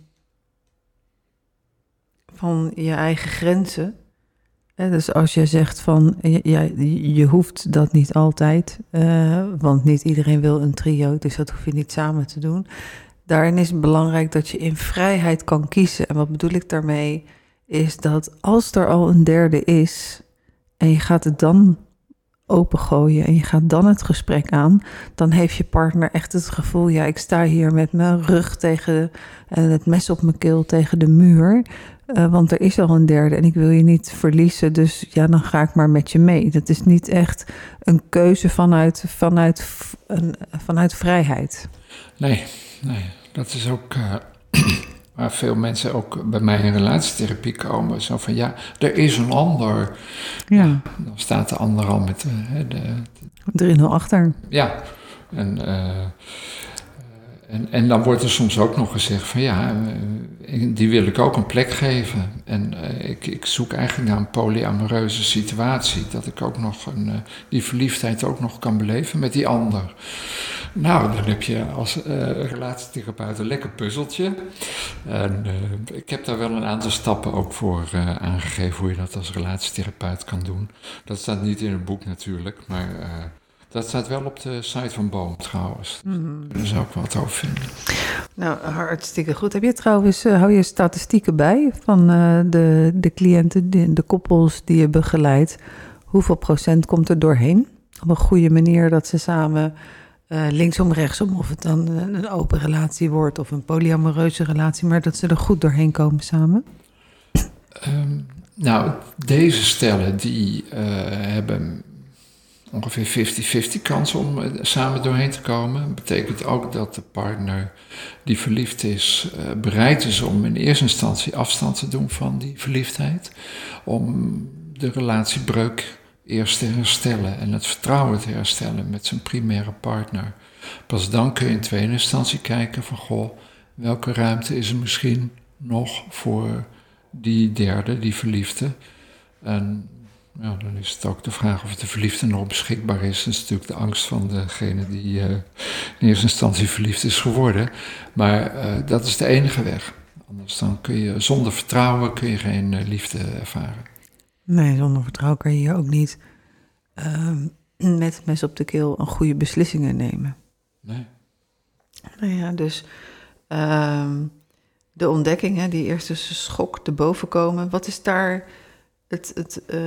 van je eigen grenzen. He, dus als je zegt van, ja, je hoeft dat niet altijd, uh, want niet iedereen wil een trio, dus dat hoef je niet samen te doen. Daarin is het belangrijk dat je in vrijheid kan kiezen. En wat bedoel ik daarmee, is dat als er al een derde is en je gaat het dan opengooien en je gaat dan het gesprek aan, dan heeft je partner echt het gevoel, ja, ik sta hier met mijn rug tegen en het mes op mijn keel tegen de muur, uh, want er is al een derde en ik wil je niet verliezen, dus ja, dan ga ik maar met je mee. Dat is niet echt een keuze vanuit, vanuit, een, vanuit vrijheid. Nee, nee, dat is ook uh, waar veel mensen ook bij mij in relatietherapie komen. Zo van, ja, er is een ander. Ja. Dan staat de ander al met de... de drie nul achter. Ja, en, uh, en, en dan wordt er soms ook nog gezegd van, ja, uh, die wil ik ook een plek geven. En uh, ik, ik zoek eigenlijk naar een polyamoreuze situatie. Dat ik ook nog een, uh, die verliefdheid ook nog kan beleven met die ander. Nou, dan heb je als uh, relatietherapeut een lekker puzzeltje. En uh, ik heb daar wel een aantal stappen ook voor uh, aangegeven hoe je dat als relatietherapeut kan doen. Dat staat niet in het boek natuurlijk, maar uh, dat staat wel op de site van Boom trouwens. Mm-hmm. Daar zou ik wel wat over vinden. Nou, hartstikke goed. Heb je trouwens, uh, hou je statistieken bij van uh, de, de cliënten, de, de koppels die je begeleidt? Hoeveel procent komt er doorheen? Op een goede manier dat ze samen... Uh, linksom, rechtsom, of het dan een open relatie wordt of een polyamoreuze relatie, maar dat ze er goed doorheen komen samen? Um, nou, deze stellen die uh, hebben ongeveer vijftig vijftig kans om uh, samen doorheen te komen. Dat betekent ook dat de partner die verliefd is uh, bereid is om in eerste instantie afstand te doen van die verliefdheid, om de relatiebreuk eerst te herstellen en het vertrouwen te herstellen met zijn primaire partner. Pas dan kun je in tweede instantie kijken van, goh, welke ruimte is er misschien nog voor die derde, die verliefde. En ja, dan is het ook de vraag of de verliefde nog beschikbaar is. Dat is natuurlijk de angst van degene die uh, in eerste instantie verliefd is geworden. Maar uh, dat is de enige weg. Anders dan kun je zonder vertrouwen kun je geen uh, liefde ervaren. Nee, zonder vertrouwen kan je hier ook niet uh, met het mes op de keel een goede beslissingen nemen. Nee. Nou ja, dus uh, de ontdekking, hè, die eerste schok te boven komen. Wat is daar het, het, uh,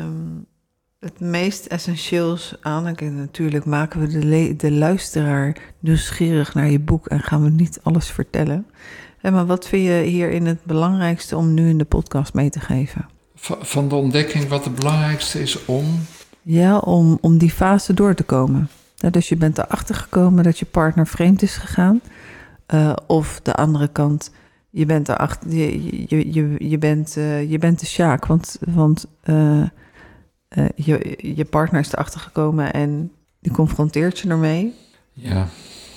het meest essentieels aan? En natuurlijk maken we de, le- de luisteraar nieuwsgierig naar je boek en gaan we niet alles vertellen. Ja, maar wat vind je hierin het belangrijkste om nu in de podcast mee te geven? Van de ontdekking wat het belangrijkste is om? Ja, om, om die fase door te komen. Ja, dus je bent erachter gekomen dat je partner vreemd is gegaan. Uh, of de andere kant, je bent erachter, je, je, je, je, bent, uh, je bent de sjaak. Want, want uh, uh, je, je partner is erachter gekomen en die confronteert je ermee. Ja.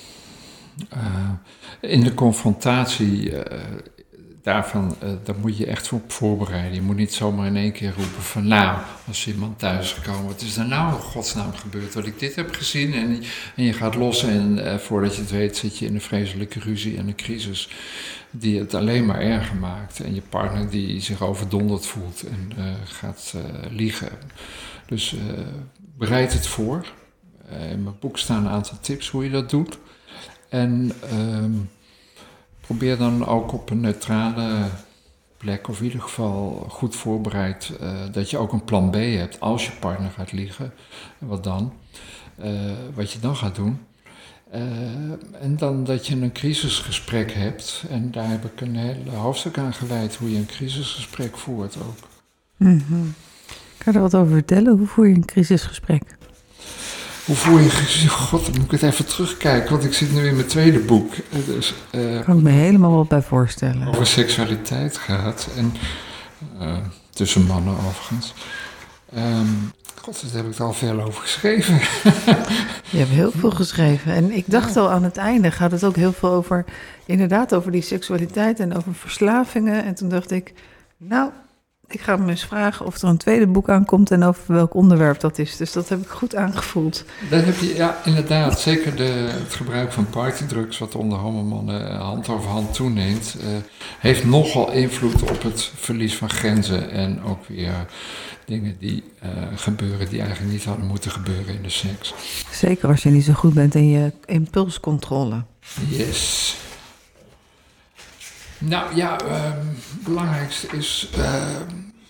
Uh, in de confrontatie... Uh, Daarvan, uh, daar moet je echt op voorbereiden. Je moet niet zomaar in één keer roepen van, nou, als iemand thuis is gekomen, wat is er nou in godsnaam gebeurd dat ik dit heb gezien? En, en je gaat los en uh, voordat je het weet zit je in een vreselijke ruzie en een crisis die het alleen maar erger maakt. En je partner die zich overdonderd voelt en uh, gaat uh, liegen. Dus uh, bereid het voor. Uh, in mijn boek staan een aantal tips hoe je dat doet. En... Uh, Probeer dan ook op een neutrale plek, of in ieder geval goed voorbereid, uh, dat je ook een plan B hebt als je partner gaat liegen. Wat dan? Uh, wat je dan gaat doen. Uh, en dan dat je een crisisgesprek hebt. En daar heb ik een hele hoofdstuk aan gewijd, hoe je een crisisgesprek voert ook. Mm-hmm. Kan je er wat over vertellen? Hoe voer je een crisisgesprek? Hoe voer je... God, dan moet ik het even terugkijken, want ik zit nu in mijn tweede boek. Dus, uh, kan ik me helemaal wat bij voorstellen. Over seksualiteit gaat. En uh, tussen mannen overigens. Um, God, daar heb ik er al veel over geschreven. Je hebt heel veel geschreven. En ik dacht ja. al aan het einde gaat het ook heel veel over... Inderdaad, over die seksualiteit en over verslavingen. En toen dacht ik, nou... Ik ga hem eens vragen of er een tweede boek aankomt en over welk onderwerp dat is. Dus dat heb ik goed aangevoeld. Dat heb je, ja, inderdaad. Zeker de, het gebruik van partydrugs, wat onder homomannen hand over hand toeneemt, uh, heeft nogal invloed op het verlies van grenzen. En ook weer dingen die uh, gebeuren die eigenlijk niet hadden moeten gebeuren in de seks. Zeker als je niet zo goed bent in je impulscontrole. Yes. Nou ja, uh, het belangrijkste is uh,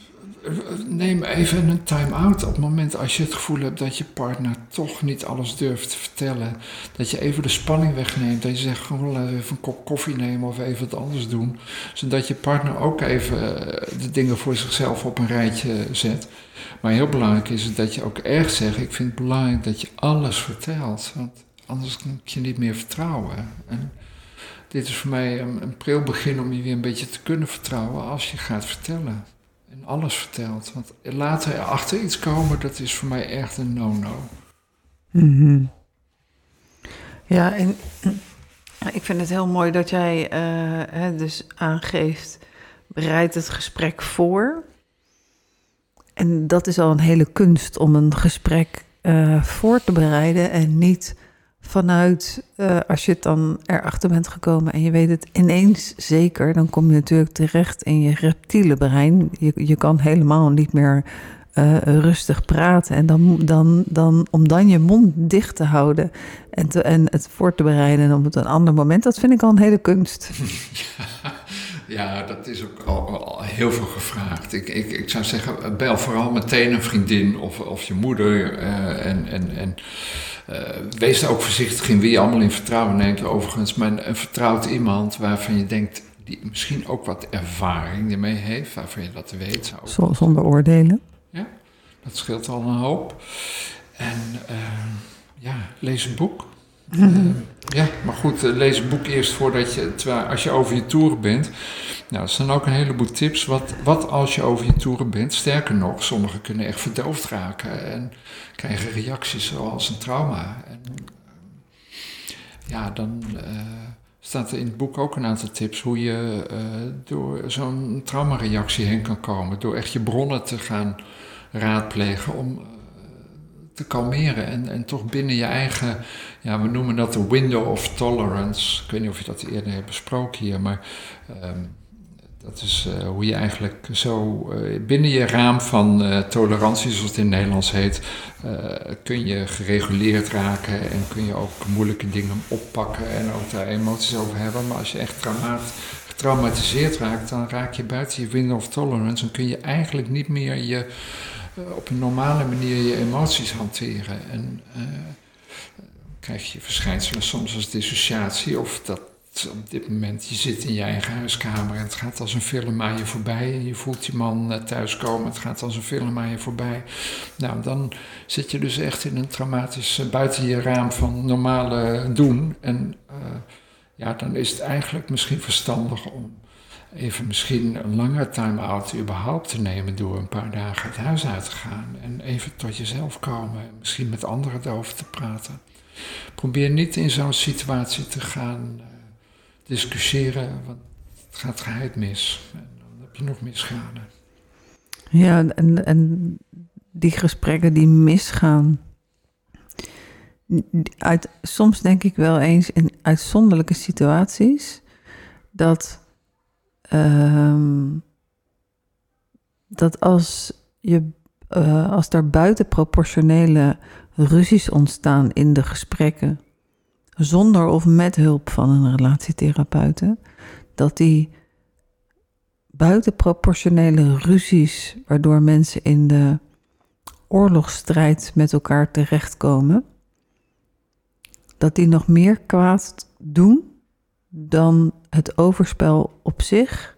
neem even een time-out op het moment als je het gevoel hebt dat je partner toch niet alles durft te vertellen. Dat je even de spanning wegneemt. Dat je zegt, gewoon even een kop koffie nemen of even wat anders doen. Zodat je partner ook even de dingen voor zichzelf op een rijtje zet. Maar heel belangrijk is het dat je ook echt zegt, ik vind het belangrijk dat je alles vertelt. Want anders kun je niet meer vertrouwen. En dit is voor mij een, een pril begin om je weer een beetje te kunnen vertrouwen als je gaat vertellen. En alles vertelt. Want later achter iets komen, dat is voor mij echt een no-no. Mm-hmm. Ja, en ik vind het heel mooi dat jij uh, hè, dus aangeeft, bereid het gesprek voor. En dat is al een hele kunst om een gesprek uh, voor te bereiden en niet vanuit, uh, als je het dan erachter bent gekomen en je weet het ineens zeker, dan kom je natuurlijk terecht in je reptiele brein. Je, je kan helemaal niet meer uh, rustig praten. En dan, dan, dan, om dan je mond dicht te houden en, te, en het voor te bereiden op een ander moment, dat vind ik al een hele kunst. Ja. Ja, dat is ook al, al heel veel gevraagd. Ik, ik, ik zou zeggen, bel vooral meteen een vriendin of, of je moeder. Uh, en en, en uh, wees daar ook voorzichtig in wie je allemaal in vertrouwen neemt. Overigens, maar een vertrouwd iemand waarvan je denkt, die misschien ook wat ervaring ermee heeft, waarvan je dat weet. Zou Zonder oordelen. Ja, dat scheelt al een hoop. En uh, ja, lees een boek. Uh, ja, maar goed, uh, lees een boek eerst voordat je, terwijl als je over je toeren bent. Nou, er staan ook een heleboel tips. Wat, wat als je over je toeren bent? Sterker nog, sommigen kunnen echt verdoofd raken en krijgen reacties zoals een trauma. En, uh, ja, dan uh, staat er in het boek ook een aantal tips hoe je uh, door zo'n traumareactie heen kan komen. Door echt je bronnen te gaan raadplegen om te kalmeren en, en toch binnen je eigen, ja, we noemen dat de window of tolerance. Ik weet niet of je dat eerder hebt besproken hier, maar um, dat is uh, hoe je eigenlijk zo uh, binnen je raam van uh, tolerantie, zoals het in het Nederlands heet, uh, kun je gereguleerd raken en kun je ook moeilijke dingen oppakken en ook daar emoties over hebben. Maar als je echt traumaat, getraumatiseerd raakt, dan raak je buiten je window of tolerance en kun je eigenlijk niet meer je op een normale manier je emoties hanteren. En uh, krijg je verschijnselen soms als dissociatie of dat op dit moment je zit in je eigen huiskamer en het gaat als een film aan je voorbij en je voelt die man uh, thuiskomen, het gaat als een film aan je voorbij. Nou, dan zit je dus echt in een traumatisch, uh, buiten je raam van normale doen en uh, ja, dan is het eigenlijk misschien verstandig om even misschien een lange time-out überhaupt te nemen door een paar dagen het huis uit te gaan en even tot jezelf komen en misschien met anderen erover te praten. Probeer niet in zo'n situatie te gaan uh, discussiëren, want het gaat geheid mis en dan heb je nog meer schade. Ja, en, en die gesprekken die misgaan, uit, soms denk ik wel eens in uitzonderlijke situaties dat Um, dat als, je, uh, als er buitenproportionele ruzies ontstaan in de gesprekken, zonder of met hulp van een relatietherapeute, dat die buitenproportionele ruzies, waardoor mensen in de oorlogsstrijd met elkaar terechtkomen, dat die nog meer kwaad doen dan het overspel op zich.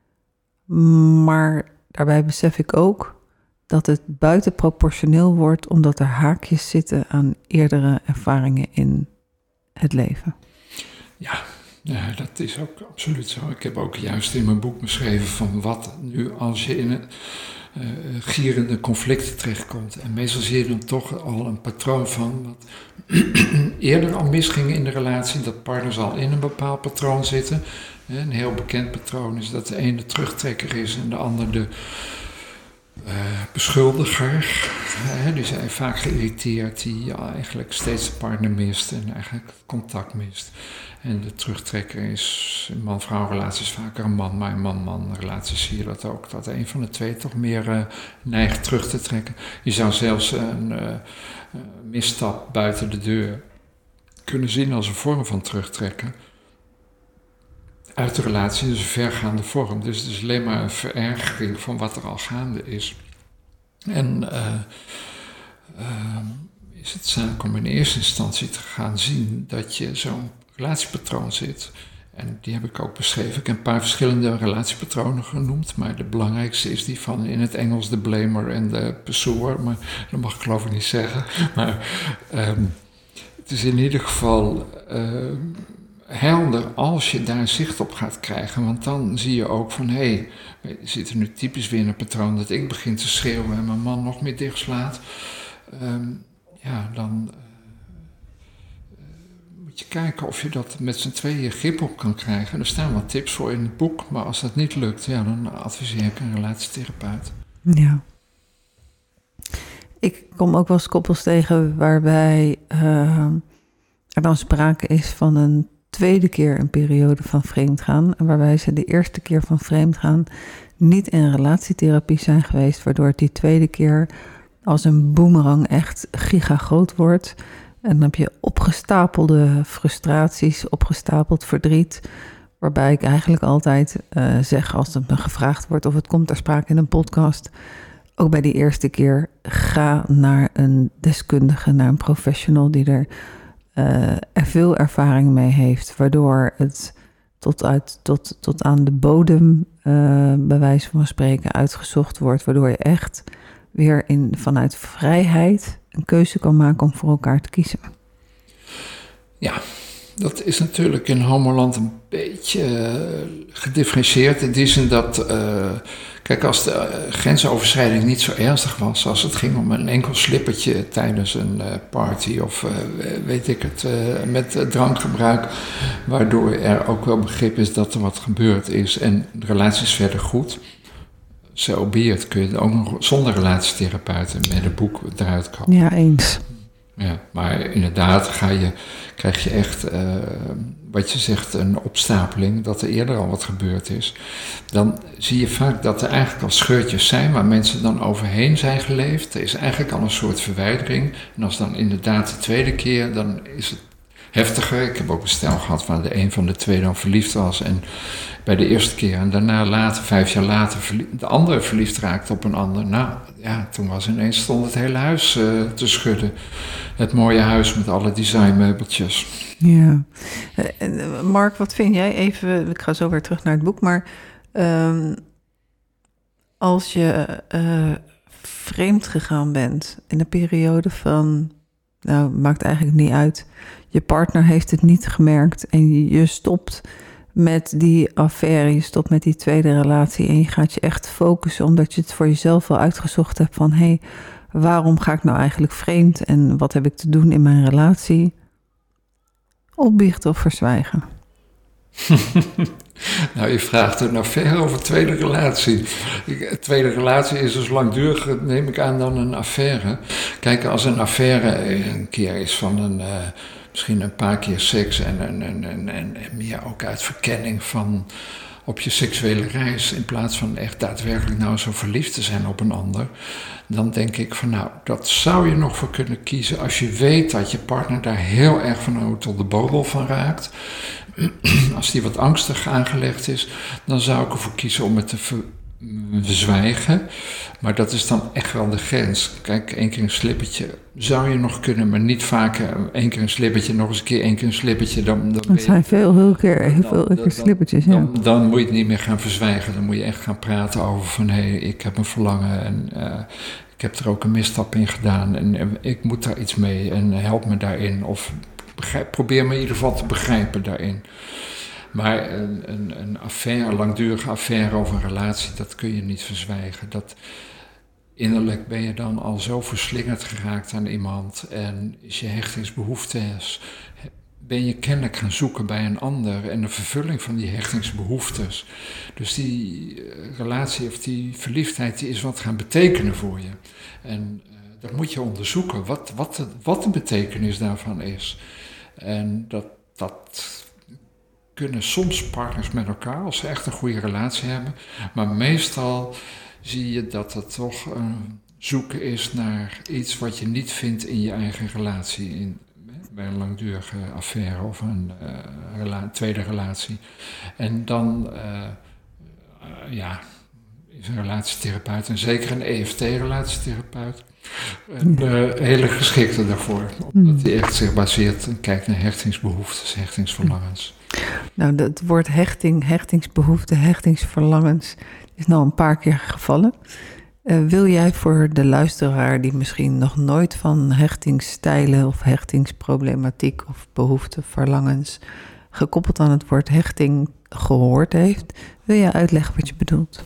Maar daarbij besef ik ook dat het buitenproportioneel wordt, omdat er haakjes zitten aan eerdere ervaringen in het leven. Ja, ja, dat is ook absoluut zo. Ik heb ook juist in mijn boek beschreven van wat nu als je in een uh, gierende conflicten terechtkomt. En meestal zie je dan toch al een patroon van wat eerder al misging in de relatie, dat partners al in een bepaald patroon zitten. Een heel bekend patroon is dat de ene de terugtrekker is en de ander de uh, beschuldiger. Uh, die zijn vaak geïrriteerd, die ja, eigenlijk steeds de partner mist en eigenlijk het contact mist. En de terugtrekker is, in man-vrouw relaties vaker een man, maar in man-man relaties zie je dat ook, dat een van de twee toch meer uh, neigt terug te trekken. Je zou zelfs een uh, misstap buiten de deur kunnen zien als een vorm van terugtrekken. uit de relatie, dus een vergaande vorm. Dus het is alleen maar een verergering van wat er al gaande is. En uh, uh, is het zaak om in eerste instantie te gaan zien dat je zo'n relatiepatroon zit. En die heb ik ook beschreven. Ik heb een paar verschillende relatiepatronen genoemd, maar de belangrijkste is die van in het Engels de blamer en de pursuer, maar dat mag ik geloof ik niet zeggen. Maar um, het is in ieder geval uh, helder als je daar zicht op gaat krijgen, want dan zie je ook van, hé, hey, zit er nu typisch weer in een patroon dat ik begin te schreeuwen en mijn man nog meer dichtslaat. Um, ja, dan uh, uh, moet je kijken of je dat met z'n tweeën grip op kan krijgen. Er staan wat tips voor in het boek, maar als dat niet lukt, ja, dan adviseer ik een relatietherapeut. Ja. Ik kom ook wel eens koppels tegen waarbij uh, er dan sprake is van een tweede keer een periode van vreemdgaan. En waarbij ze de eerste keer van vreemdgaan niet in relatietherapie zijn geweest, waardoor het die tweede keer als een boemerang echt gigagroot wordt. En dan heb je opgestapelde frustraties, opgestapeld verdriet, waarbij ik eigenlijk altijd uh, zeg als het me gevraagd wordt of het komt ter sprake in een podcast, ook bij die eerste keer, ga naar een deskundige, naar een professional die er, uh, er veel ervaring mee heeft, waardoor het tot, uit, tot, tot aan de bodem, uh, bij wijze van spreken, uitgezocht wordt, waardoor je echt weer in, vanuit vrijheid een keuze kan maken om voor elkaar te kiezen. Ja, dat is natuurlijk in Homoland een beetje uh, gedifferentieerd. In die zin dat, uh, kijk, als de uh, grensoverschrijding niet zo ernstig was, als het ging om een enkel slippertje tijdens een uh, party of uh, weet ik het, uh, met uh, drankgebruik, waardoor er ook wel begrip is dat er wat gebeurd is en de relatie is verder goed. So be it, kun je ook nog zonder relatietherapeuten met een boek eruit komen. Ja, eens. Ja, maar inderdaad ga je, krijg je echt, uh, wat je zegt, een opstapeling, dat er eerder al wat gebeurd is. Dan zie je vaak dat er eigenlijk al scheurtjes zijn waar mensen dan overheen zijn geleefd. Er is eigenlijk al een soort verwijdering. En als dan inderdaad de tweede keer, dan is het heftiger. Ik heb ook een stel gehad waar de een van de twee dan verliefd was en bij de eerste keer en daarna later, vijf jaar later, de andere verliefd raakte op een ander. Nou ja, toen was ineens stond het hele huis uh, te schudden. Het mooie huis met alle designmeubeltjes. Ja. Uh, Mark, wat vind jij? Even, ik ga zo weer terug naar het boek, maar um, als je uh, vreemd gegaan bent in een periode van, nou, maakt eigenlijk niet uit. Je partner heeft het niet gemerkt en je stopt met die affaire, je stopt met die tweede relatie en je gaat je echt focussen omdat je het voor jezelf wel uitgezocht hebt van, hé, hey, waarom ga ik nou eigenlijk vreemd en wat heb ik te doen in mijn relatie? Opbiechten of verzwijgen? Nou, je vraagt een affaire over een tweede relatie. Een tweede relatie is dus langdurig, neem ik aan, dan een affaire. Kijk, als een affaire een keer is van een, uh, misschien een paar keer seks en, en, en, en, en meer ook uit verkenning van op je seksuele reis, in plaats van echt daadwerkelijk nou zo verliefd te zijn op een ander, dan denk ik van nou, dat zou je nog voor kunnen kiezen als je weet dat je partner daar heel erg van tot de bodem van raakt. Als die wat angstig aangelegd is, dan zou ik ervoor kiezen om het te ver, verzwijgen. Maar dat is dan echt wel de grens. Kijk, één keer een slippertje zou je nog kunnen, maar niet vaker. Één keer een slippertje, nog eens een keer één keer een slippertje. Dan, dan het zijn je, veel, heel keer, heel dan, veel dan, slippertjes, ja. Dan, dan moet je het niet meer gaan verzwijgen. Dan moet je echt gaan praten over van, hé, hey, ik heb een verlangen en uh, ik heb er ook een misstap in gedaan en, en ik moet daar iets mee en help me daarin. Of begrijp, probeer me in ieder geval te begrijpen daarin. Maar een, een, een affaire, een langdurige affaire over een relatie, dat kun je niet verzwijgen. Dat, innerlijk ben je dan al zo verslingerd geraakt aan iemand en is je hechtingsbehoeftes, ben je kennelijk gaan zoeken bij een ander en de vervulling van die hechtingsbehoeftes. Dus die relatie of die verliefdheid, die is wat gaan betekenen voor je. En uh, dat moet je onderzoeken, wat, wat, de, wat de betekenis daarvan is. En dat, dat kunnen soms partners met elkaar, als ze echt een goede relatie hebben. Maar meestal zie je dat het toch uh, zoeken is naar iets wat je niet vindt in je eigen relatie. In, bij een langdurige affaire of een uh, rela- tweede relatie. En dan uh, uh, ja, is een relatietherapeut, en zeker een E F T-relatietherapeut, een uh, hele geschikte daarvoor. Omdat hij echt zich baseert en kijkt naar hechtingsbehoeftes, hechtingsverlangens. Nou, het woord hechting, hechtingsbehoefte, hechtingsverlangens is nou een paar keer gevallen. Uh, wil jij voor de luisteraar die misschien nog nooit van hechtingsstijlen of hechtingsproblematiek of behoeften, verlangens gekoppeld aan het woord hechting gehoord heeft, wil jij uitleggen wat je bedoelt?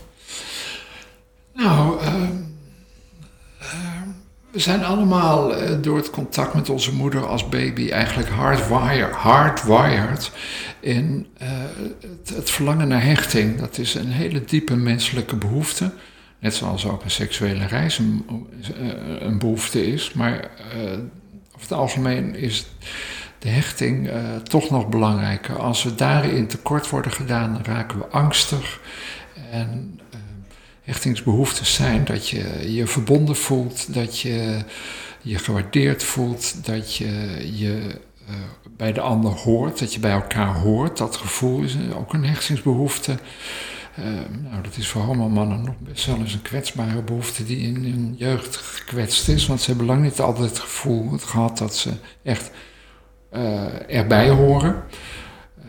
Nou, uh, uh, we zijn allemaal uh, door het contact met onze moeder als baby eigenlijk hardwired, hardwired in uh, het, het verlangen naar hechting. Dat is een hele diepe menselijke behoefte. Net zoals ook een seksuele reis een, een behoefte is. Maar uh, over het algemeen is de hechting uh, toch nog belangrijker. Als we daarin tekort worden gedaan, dan raken we angstig. En uh, hechtingsbehoeftes zijn dat je je verbonden voelt, dat je je gewaardeerd voelt, dat je je uh, bij de ander hoort, dat je bij elkaar hoort. Dat gevoel is ook een hechtingsbehoefte. Uh, nou, dat is voor homomannen nog best wel eens een kwetsbare behoefte die in hun jeugd gekwetst is. Want ze hebben lang niet altijd het gevoel gehad dat ze echt uh, erbij horen. Uh,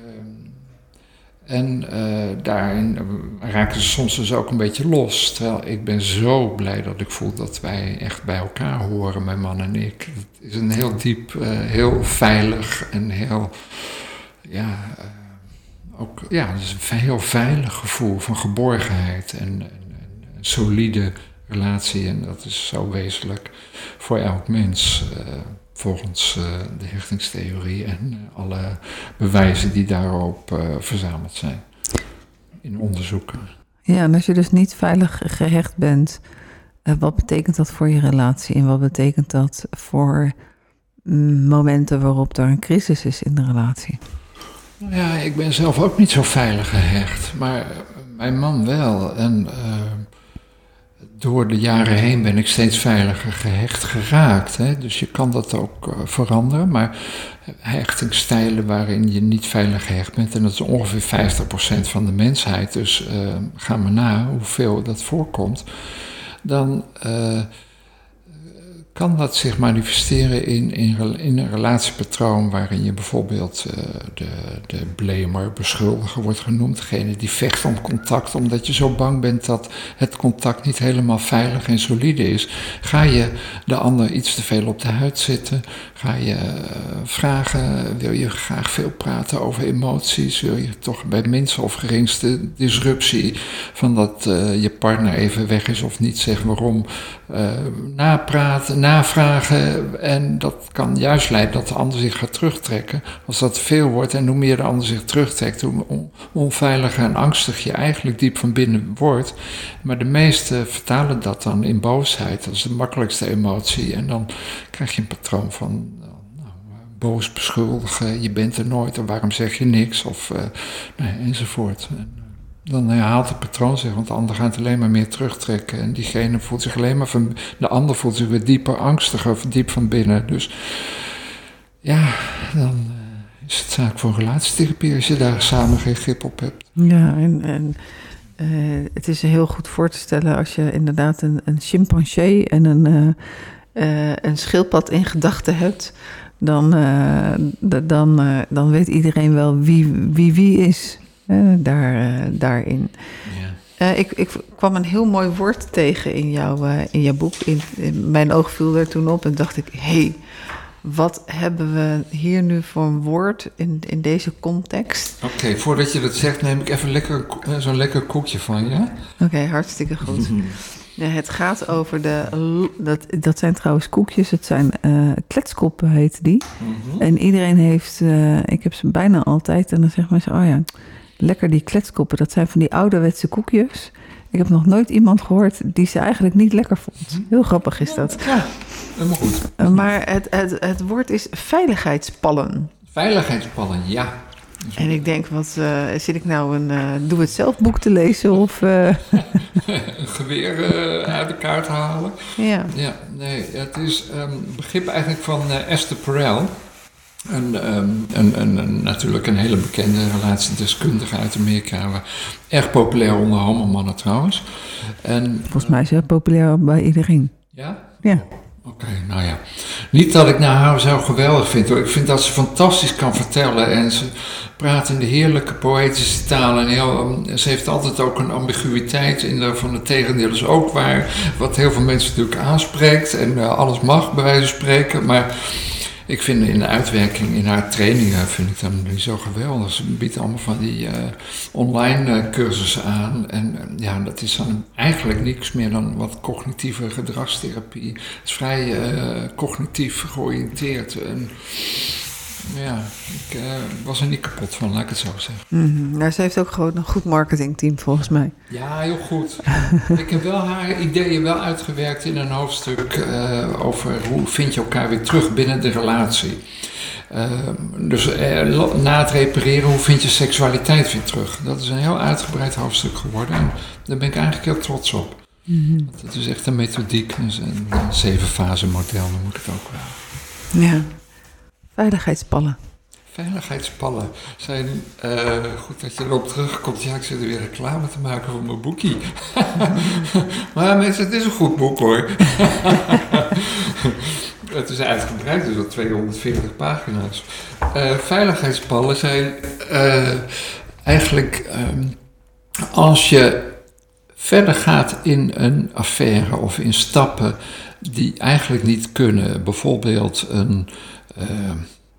en uh, daarin raken ze soms dus ook een beetje los. Terwijl ik ben zo blij dat ik voel dat wij echt bij elkaar horen, mijn man en ik. Het is een heel diep, uh, heel veilig en heel, ja... Uh, Ook, ja, het is een heel veilig gevoel van geborgenheid en, en, en een solide relatie. En dat is zo wezenlijk voor elk mens, uh, volgens uh, de hechtingstheorie en uh, alle bewijzen die daarop uh, verzameld zijn in onderzoeken. Ja, en als je dus niet veilig gehecht bent, uh, wat betekent dat voor je relatie? En wat betekent dat voor mm, momenten waarop er een crisis is in de relatie? Ja, ik ben zelf ook niet zo veilig gehecht, maar mijn man wel. En uh, door de jaren heen ben ik steeds veiliger gehecht geraakt. Hè? Dus je kan dat ook uh, veranderen, maar hechtingsstijlen waarin je niet veilig gehecht bent, en dat is ongeveer vijftig procent van de mensheid, dus uh, ga maar na hoeveel dat voorkomt, dan... Uh, kan dat zich manifesteren in, in, in een relatiepatroon waarin je bijvoorbeeld uh, de, de blamer, beschuldiger wordt genoemd, degene die vecht om contact, omdat je zo bang bent dat het contact niet helemaal veilig en solide is. Ga je de ander iets te veel op de huid zitten? Ga je uh, vragen, wil je graag veel praten over emoties? Wil je toch bij minste of geringste disruptie van dat uh, je partner even weg is of niet zeggen waarom, uh, napraten, navragen, en dat kan juist leiden dat de ander zich gaat terugtrekken. Als dat te veel wordt en hoe meer de ander zich terugtrekt, hoe on- onveiliger en angstig je eigenlijk diep van binnen wordt. Maar de meesten vertalen dat dan in boosheid. Dat is de makkelijkste emotie. En dan krijg je een patroon van nou, boos beschuldigen, je bent er nooit en waarom zeg je niks, of uh, nee, enzovoort. En, dan herhaalt het patroon zich, want de ander gaat alleen maar meer terugtrekken. En diegene voelt zich alleen maar van... De ander voelt zich weer dieper angstiger, of diep van binnen. Dus ja, dan uh, is het zaak voor relatietherapie als je daar samen geen grip op hebt. Ja, en, en uh, het is heel goed voor te stellen als je inderdaad een, een chimpansee en een, uh, uh, een schildpad in gedachten hebt. Dan, uh, d- dan, uh, dan weet iedereen wel wie wie, wie is. Uh, daar, uh, daarin. Ja. Uh, ik, ik kwam een heel mooi woord tegen in, jou, uh, in jouw boek. In, in mijn oog viel er toen op en dacht ik, hé, hey, wat hebben we hier nu voor een woord in, in deze context? Oké, okay, voordat je dat zegt, neem ik even lekker, zo'n lekker koekje van je. Oké, okay, hartstikke goed. Ja, het gaat over de... Dat, dat zijn trouwens koekjes, het zijn uh, kletskoppen heet die. Mm-hmm. En iedereen heeft... Uh, ik heb ze bijna altijd en dan zegt mensen, oh ja... Lekker die kletskoppen, dat zijn van die ouderwetse koekjes. Ik heb nog nooit iemand gehoord die ze eigenlijk niet lekker vond. Heel grappig is dat. Ja, helemaal goed. Uh, maar het, het, het woord is veiligheidspallen. Veiligheidspallen, ja. En ik denk, wat uh, zit ik nou een uh, doe-het-zelf boek te lezen? Of uh... een geweer uh, uit de kaart halen? Ja. Ja, nee, het is een um, begrip eigenlijk van uh, Esther Perel. Een, um, een, een, een, natuurlijk een hele bekende relatiedeskundige uit Amerika. Erg populair onder homomannen trouwens. En, Volgens mij is hij populair bij iedereen. Ja? Ja. Oké, okay, nou ja. Niet dat ik nou haar zo geweldig vind hoor. Ik vind dat ze fantastisch kan vertellen. En ze praat in de heerlijke poëtische taal. En heel, ze heeft altijd ook een ambiguïteit in de, van het tegendeel is ook waar. Wat heel veel mensen natuurlijk aanspreekt. En uh, alles mag bij wijze van spreken. Maar ik vind in de uitwerking, in haar trainingen, vind ik dat niet zo geweldig. Ze biedt allemaal van die uh, online uh, cursussen aan. En uh, ja, dat is dan eigenlijk niks meer dan wat cognitieve gedragstherapie. Het is vrij uh, cognitief georiënteerd. En ja, ik uh, was er niet kapot van, laat ik het zo zeggen. Mm-hmm. Nou, ze heeft ook gewoon een goed marketingteam volgens mij. Ja, heel goed. Ik heb wel haar ideeën wel uitgewerkt in een hoofdstuk uh, over hoe vind je elkaar weer terug binnen de relatie. Uh, dus uh, na het repareren, hoe vind je seksualiteit weer terug? Dat is een heel uitgebreid hoofdstuk geworden en daar ben ik eigenlijk heel trots op. Mm-hmm. Het is echt een methodiek, een, een zeven-fase model noem ik het ook wel. Ja. Veiligheidspallen. Veiligheidspallen zijn, uh, goed dat je erop terugkomt, ja, ik zit er weer reclame te maken voor mijn boekie. Maar mensen, het is een goed boek hoor. Het is uitgebreid, dus al tweehonderdveertig pagina's. Uh, veiligheidspallen zijn uh, eigenlijk, um, als je verder gaat in een affaire of in stappen die eigenlijk niet kunnen, bijvoorbeeld een... Uh,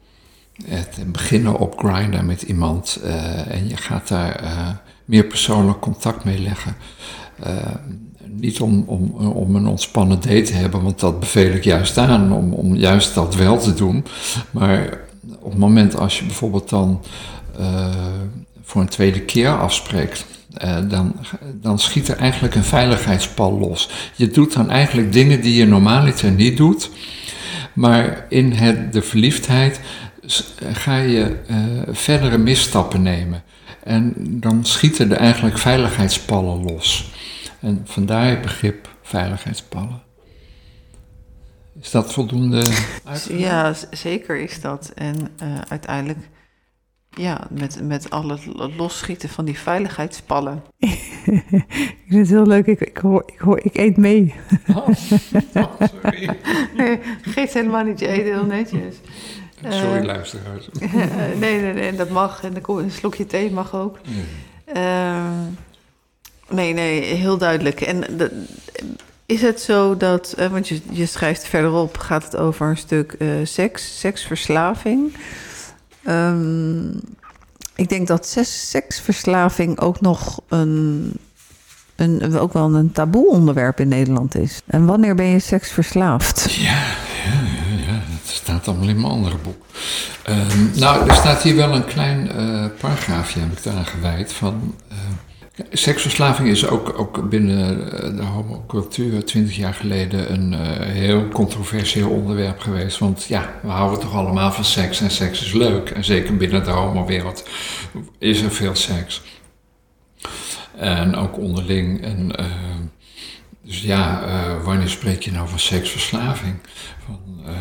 het beginnen op Grindr met iemand uh, en je gaat daar uh, meer persoonlijk contact mee leggen. Uh, niet om, om, om een ontspannen date te hebben, want dat beveel ik juist aan, om, om juist dat wel te doen. Maar op het moment als je bijvoorbeeld dan uh, voor een tweede keer afspreekt, uh, dan, dan schiet er eigenlijk een veiligheidspal los. Je doet dan eigenlijk dingen die je normaliter niet doet, maar in het, de verliefdheid ga je uh, verdere misstappen nemen. En dan schieten er eigenlijk veiligheidspallen los. En vandaar het begrip veiligheidspallen. Is dat voldoende uitgelegd? Ja, z- zeker is dat. En uh, uiteindelijk, ja, met, met al het losschieten van die veiligheidspallen. Ik vind het heel leuk, ik, ik, hoor, ik, hoor, ik eet mee. Oh, oh sorry. Nee, geeft helemaal niet, je eet heel netjes. Sorry, uh, luisteraars. nee, nee, nee, dat mag. En een slokje thee mag ook. Mm. Uh, nee, nee, heel duidelijk. En de, is het zo dat, uh, want je, je schrijft verderop, gaat het over een stuk uh, seks, seksverslaving. Um, ik denk dat seks, seksverslaving ook nog een, een, ook wel een taboe onderwerp in Nederland is. En wanneer ben je seksverslaafd? Ja, ja, ja, ja. Het staat allemaal in mijn andere boek. Um, nou, er staat hier wel een klein uh, paragraafje, heb ik eraan gewijd, van... Uh, seksverslaving is ook, ook binnen de homocultuur twintig jaar geleden een uh, heel controversieel onderwerp geweest. Want ja, we houden toch allemaal van seks en seks is leuk. En zeker binnen de homowereld is er veel seks. En ook onderling. En, uh, dus ja, uh, wanneer spreek je nou van seksverslaving? Van,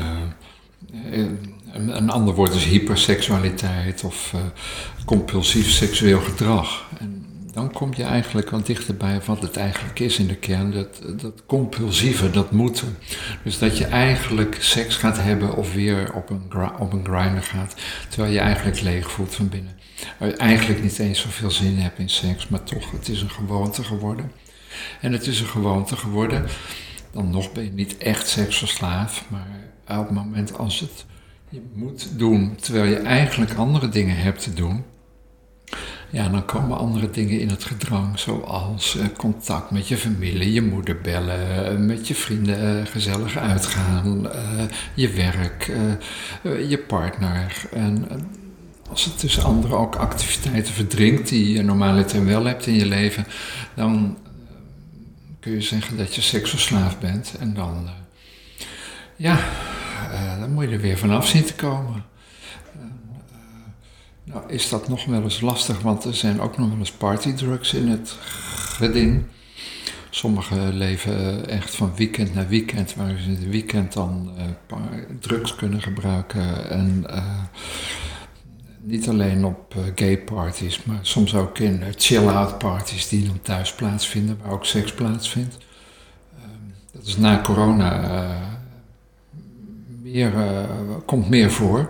uh, een, een ander woord is hyperseksualiteit of uh, compulsief seksueel gedrag. En dan kom je eigenlijk wat dichterbij wat het eigenlijk is in de kern. Dat, dat compulsieve, dat moeten. Dus dat je eigenlijk seks gaat hebben of weer op een, op een grinder gaat. Terwijl je eigenlijk leeg voelt van binnen. Waar je eigenlijk niet eens zoveel zin hebt in seks. Maar toch, het is een gewoonte geworden. En het is een gewoonte geworden. Dan nog ben je niet echt seksverslaafd. Maar op het moment als het je moet doen. Terwijl je eigenlijk andere dingen hebt te doen. Ja, dan komen andere dingen in het gedrang, zoals uh, contact met je familie, je moeder bellen, uh, met je vrienden uh, gezellig uitgaan, uh, je werk, uh, uh, je partner. En uh, als het tussen andere ook activiteiten verdringt die je normaliter wel hebt in je leven, dan uh, kun je zeggen dat je seksverslaafd bent. En dan, uh, ja, uh, dan moet je er weer vanaf zien te komen. Nou is dat nog wel eens lastig, want er zijn ook nog wel eens partydrugs in het geding. Sommigen leven echt van weekend naar weekend, waar ze in het weekend dan uh, drugs kunnen gebruiken. En uh, niet alleen op uh, gay parties, maar soms ook in uh, chill-out parties die dan thuis plaatsvinden, waar ook seks plaatsvindt. Uh, dat is na corona uh, meer, uh, komt meer voor.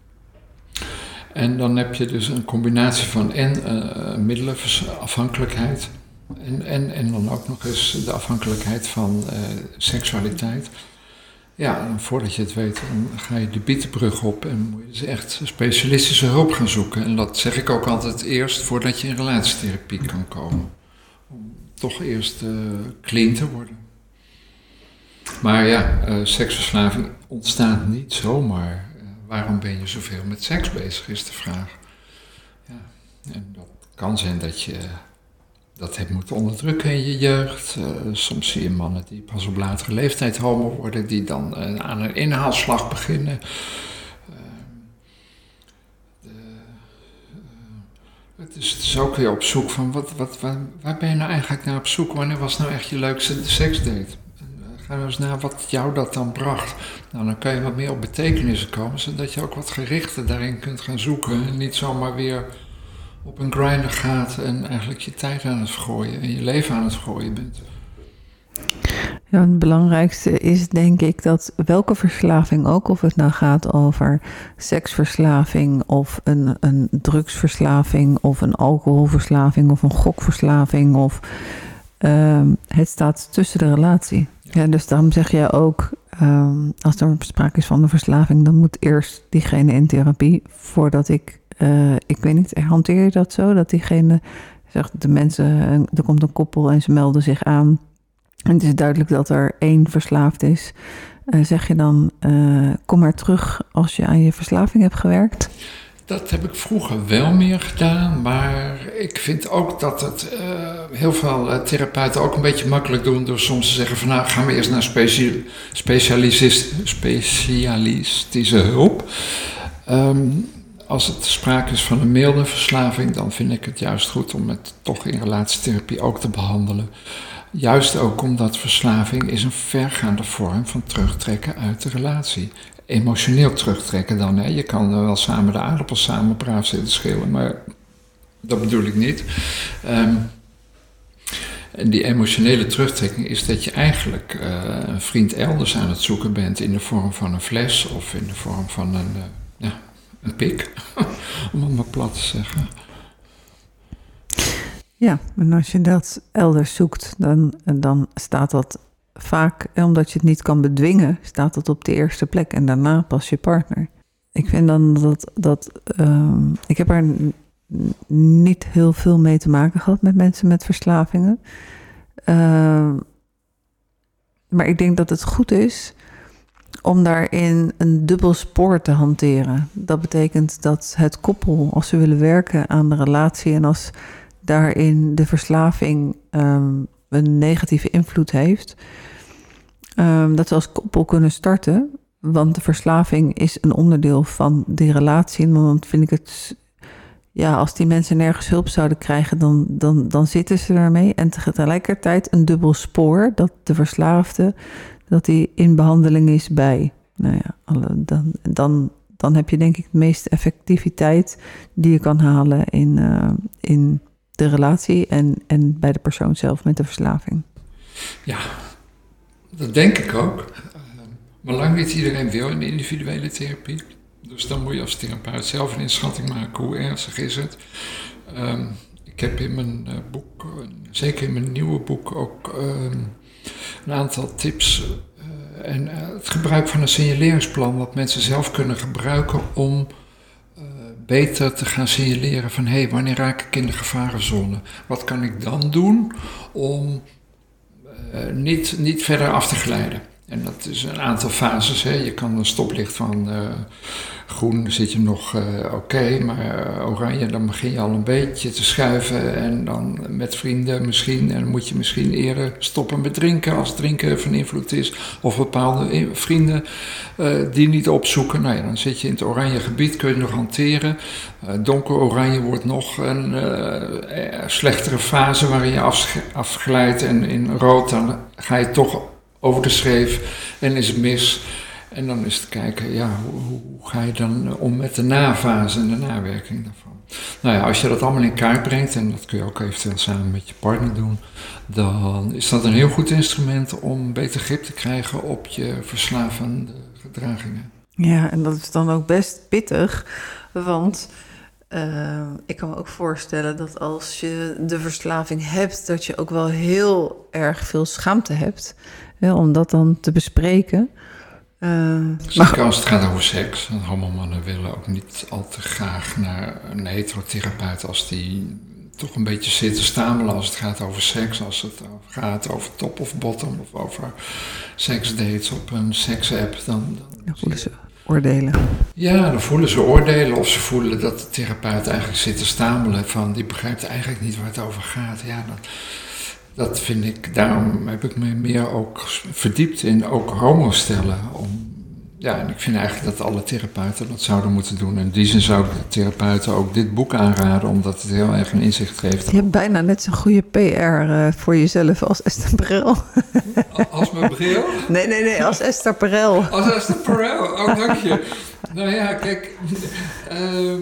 En dan heb je dus een combinatie van en uh, middelenafhankelijkheid en, en, en dan ook nog eens de afhankelijkheid van uh, seksualiteit. Ja, en voordat je het weet, dan ga je de bietenbrug op en moet je dus echt specialistische hulp gaan zoeken. En dat zeg ik ook altijd eerst voordat je in relatietherapie kan komen. Om toch eerst uh, clean te worden. Maar ja, uh, seksverslaving ontstaat niet zomaar. Waarom ben je zoveel met seks bezig, is de vraag. Ja, en dat kan zijn dat je dat hebt moeten onderdrukken in je jeugd. Uh, soms zie je mannen die pas op latere leeftijd homo worden, die dan uh, aan een inhaalslag beginnen. Uh, de, uh, het, is, het is ook weer op zoek van, wat, wat, waar, waar ben je nou eigenlijk naar op zoek? Wanneer was nou echt je leukste seksdate? Ga nou eens naar wat jou dat dan bracht. Nou, dan kan je wat meer op betekenissen komen, zodat je ook wat gerichter daarin kunt gaan zoeken. En niet zomaar weer op een grinder gaat en eigenlijk je tijd aan het vergooien en je leven aan het vergooien bent. Ja, het belangrijkste is denk ik dat welke verslaving ook, of het nou gaat over seksverslaving of een, een drugsverslaving of een alcoholverslaving of een gokverslaving of uh, het staat tussen de relatie. Ja, dus daarom zeg je ook, um, als er sprake is van een verslaving, dan moet eerst diegene in therapie, voordat ik, uh, ik weet niet, hanteer je dat zo? Dat diegene zegt, de mensen, er komt een koppel en ze melden zich aan. En het is duidelijk dat er één verslaafd is. Uh, zeg je dan, uh, kom maar terug als je aan je verslaving hebt gewerkt? Dat heb ik vroeger wel meer gedaan, maar ik vind ook dat het uh, heel veel uh, therapeuten ook een beetje makkelijk doen door soms te zeggen van nou gaan we eerst naar specia- specialistische hulp. Um, als het sprake is van een milde verslaving, dan vind ik het juist goed om het toch in relatietherapie ook te behandelen. Juist ook omdat verslaving is een vergaande vorm van terugtrekken uit de relatie. Emotioneel terugtrekken dan. Hè. Je kan wel samen de aardappels samen braaf zitten schillen, maar dat bedoel ik niet. Um, en die emotionele terugtrekking is dat je eigenlijk uh, een vriend elders aan het zoeken bent in de vorm van een fles of in de vorm van een, uh, ja, een pik, om het maar plat te zeggen. Ja, en als je dat elders zoekt, dan, dan staat dat vaak, omdat je het niet kan bedwingen, staat dat op de eerste plek en daarna pas je partner. Ik vind dan dat, dat um, ik heb er n- niet heel veel mee te maken gehad met mensen met verslavingen. Uh, maar ik denk dat het goed is om daarin een dubbel spoor te hanteren. Dat betekent dat het koppel, als ze willen werken aan de relatie en als daarin de verslaving um, een negatieve invloed heeft, um, dat ze als koppel kunnen starten. Want de verslaving is een onderdeel van die relatie. En dan vind ik het, ja, als die mensen nergens hulp zouden krijgen, dan, dan, dan zitten ze daarmee. En tegelijkertijd een dubbel spoor, dat de verslaafde, dat die in behandeling is bij. Nou ja, alle, dan, dan, dan heb je denk ik de meeste effectiviteit die je kan halen in, uh, in de relatie en, en bij de persoon zelf met de verslaving. Ja, dat denk ik ook. Uh, maar lang niet iedereen wil in individuele therapie. Dus dan moet je als therapeut zelf een inschatting maken. Hoe ernstig is het? Um, ik heb in mijn uh, boek, uh, zeker in mijn nieuwe boek, ook uh, een aantal tips. Uh, en uh, het gebruik van een signaleringsplan, wat mensen zelf kunnen gebruiken om uh, beter te gaan signaleren van hé, hey, wanneer raak ik in de gevarenzone? Wat kan ik dan doen om uh, niet, niet verder af te glijden? En dat is een aantal fases. Hè. Je kan een stoplicht van uh, groen, dan zit je nog uh, oké, okay, maar uh, oranje, dan begin je al een beetje te schuiven. En dan met vrienden misschien, en dan moet je misschien eerder stoppen met drinken als drinken van invloed is. Of bepaalde vrienden uh, die niet opzoeken. Nou ja, dan zit je in het oranje gebied, kun je nog hanteren. Uh, donker oranje wordt nog een uh, slechtere fase waarin je afsch- afglijdt. En in rood dan ga je toch over de schreef en is het mis. En dan is het kijken, ja, hoe, hoe ga je dan om met de nafase en de nawerking daarvan. Nou ja, als je dat allemaal in kaart brengt, en dat kun je ook eventueel samen met je partner doen, dan is dat een heel goed instrument om beter grip te krijgen op je verslavende gedragingen. Ja, en dat is dan ook best pittig, want uh, ik kan me ook voorstellen dat als je de verslaving hebt, dat je ook wel heel erg veel schaamte hebt, hè, om dat dan te bespreken. Uh, Zeker maar... als het gaat over seks. Homomannen willen ook niet al te graag naar een heterotherapeut als die toch een beetje zit te stamelen als het gaat over seks. Als het gaat over top of bottom of over seksdates op een seksapp. Dan, dan ja, voelen ze oordelen. Ja, dan voelen ze oordelen of ze voelen dat de therapeut eigenlijk zit te stamelen van die begrijpt eigenlijk niet waar het over gaat. Ja, dan... Dat vind ik, daarom heb ik me meer ook verdiept in ook homostellen. Om, ja, en ik vind eigenlijk dat alle therapeuten dat zouden moeten doen. En in die zin zou ik de therapeuten ook dit boek aanraden, omdat het heel erg een inzicht geeft. Je hebt bijna net zo'n goede P R uh, voor jezelf als Esther Perel. Als mijn bril? Nee, nee, nee, als Esther Perel. Als Esther Perel, oh dank je. Nou ja, kijk, um,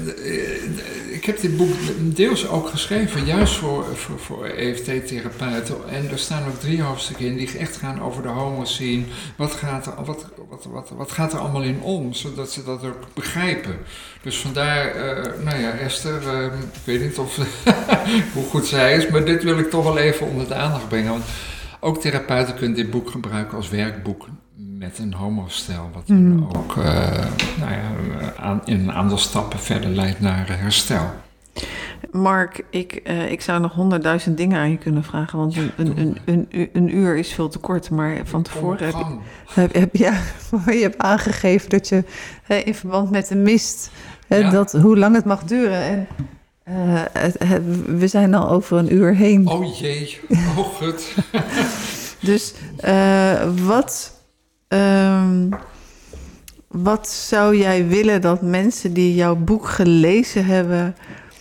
ik heb dit boek deels ook geschreven, juist voor, voor, voor E F T-therapeuten. En er staan ook drie hoofdstukken in die echt gaan over de homo-scene. Wat gaat er, wat, wat, wat, wat gaat er allemaal in om, zodat ze dat ook begrijpen. Dus vandaar, uh, nou ja, Esther, uh, ik weet niet of hoe goed zij is, maar dit wil ik toch wel even onder de aandacht brengen. Want ook therapeuten kunnen dit boek gebruiken als werkboek met een homostijl, wat mm. ook uh, nou ja, aan, in een aantal stappen verder leidt naar herstel. Mark, ik, uh, ik zou nog honderdduizend dingen aan je kunnen vragen, want een, een, een, een, een uur is veel te kort. Maar van tevoren heb je, heb, heb, ja, je hebt aangegeven dat je hè, in verband met de mist, hè, ja. dat, hoe lang het mag duren. En uh, het, het, we zijn al over een uur heen. Oh jee, oh goed. Dus uh, wat... Um, wat zou jij willen dat mensen die jouw boek gelezen hebben,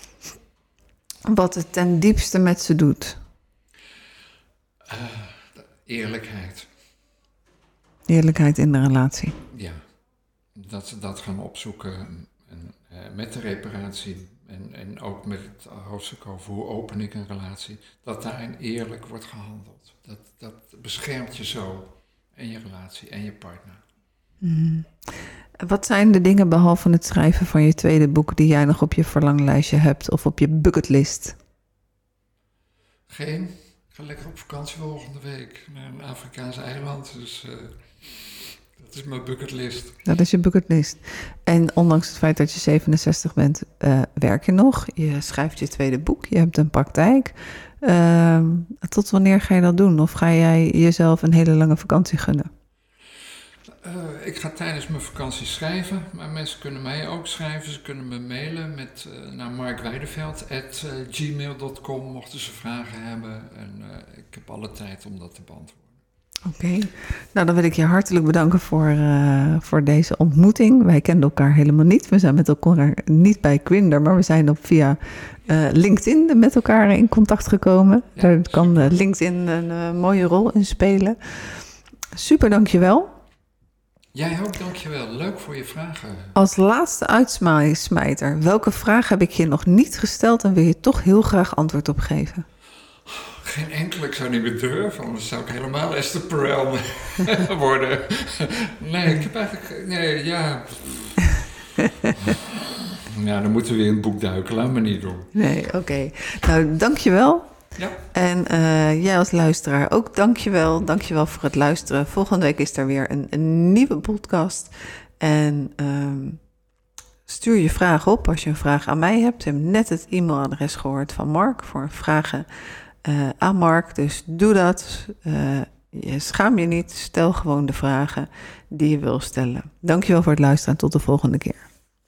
wat het ten diepste met ze doet? Uh, eerlijkheid. Eerlijkheid in de relatie. Ja, dat ze dat gaan opzoeken en, uh, met de reparatie en, en ook met het hoofdstuk over hoe open ik een relatie, dat daarin eerlijk wordt gehandeld. Dat, dat beschermt je zo. En je relatie en je partner. Mm. Wat zijn de dingen behalve het schrijven van je tweede boek die jij nog op je verlanglijstje hebt of op je bucketlist? Geen. Ik ga lekker op vakantie volgende week naar een Afrikaans eiland. Dus uh, dat is mijn bucketlist. Dat is je bucketlist. En ondanks het feit dat je zevenenzestig bent, uh, werk je nog. Je schrijft je tweede boek. Je hebt een praktijk. Uh, tot wanneer ga je dat doen? Of ga jij jezelf een hele lange vakantie gunnen? Uh, ik ga tijdens mijn vakantie schrijven, maar mensen kunnen mij ook schrijven. Ze kunnen me mailen met, uh, naar mark weideveld at gmail dot com mochten ze vragen hebben. En uh, ik heb alle tijd om dat te beantwoorden. Oké, okay. Nou dan wil ik je hartelijk bedanken voor, uh, voor deze ontmoeting. Wij kenden elkaar helemaal niet. We zijn met elkaar niet bij Grindr, maar we zijn op via uh, LinkedIn met elkaar in contact gekomen. Ja, Daar kan uh, LinkedIn een uh, mooie rol in spelen. Super, dankjewel. Jij ook, dankjewel. Leuk voor je vragen. Als laatste uitsmijter, welke vraag heb ik je nog niet gesteld en wil je toch heel graag antwoord op geven? Geen enkele, ik zou niet meer durven, anders zou ik helemaal Esther Perel worden. Nee, ik heb eigenlijk, nee, ja. Ja, dan moeten we weer in het boek duiken, laat me niet doen. Nee, oké. Okay. Nou, dankjewel. Ja. En uh, jij als luisteraar ook dankjewel. Dankjewel voor het luisteren. Volgende week is er weer een, een nieuwe podcast. En um, stuur je vraag op als je een vraag aan mij hebt. We hebben net het e-mailadres gehoord van Mark voor vragen uh, aan Mark. Dus doe dat. Uh, Je schaam je niet, stel gewoon de vragen die je wil stellen. Dankjewel voor het luisteren en tot de volgende keer.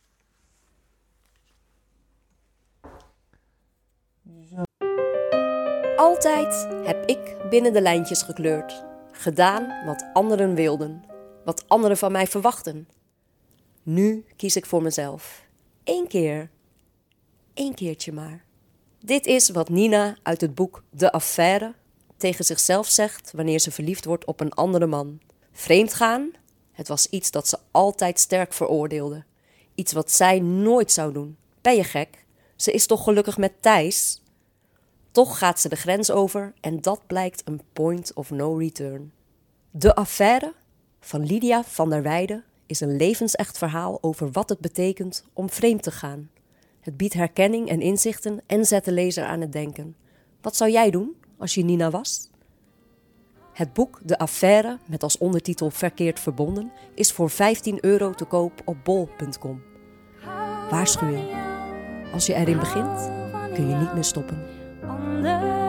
Altijd heb ik binnen de lijntjes gekleurd. Gedaan wat anderen wilden. Wat anderen van mij verwachten. Nu kies ik voor mezelf. Eén keer. Eén keertje maar. Dit is wat Nina uit het boek De Affaire tegen zichzelf zegt wanneer ze verliefd wordt op een andere man. Vreemdgaan, het was iets dat ze altijd sterk veroordeelde. Iets wat zij nooit zou doen. Ben je gek? Ze is toch gelukkig met Thijs? Toch gaat ze de grens over en dat blijkt een point of no return. De Affaire van Lydia van der Weijden is een levensecht verhaal over wat het betekent om vreemd te gaan. Het biedt herkenning en inzichten en zet de lezer aan het denken. Wat zou jij doen als je Nina was? Het boek De Affaire, met als ondertitel Verkeerd Verbonden, is voor vijftien euro te koop op bol punt com. Waarschuwing. Als je erin begint, kun je niet meer stoppen.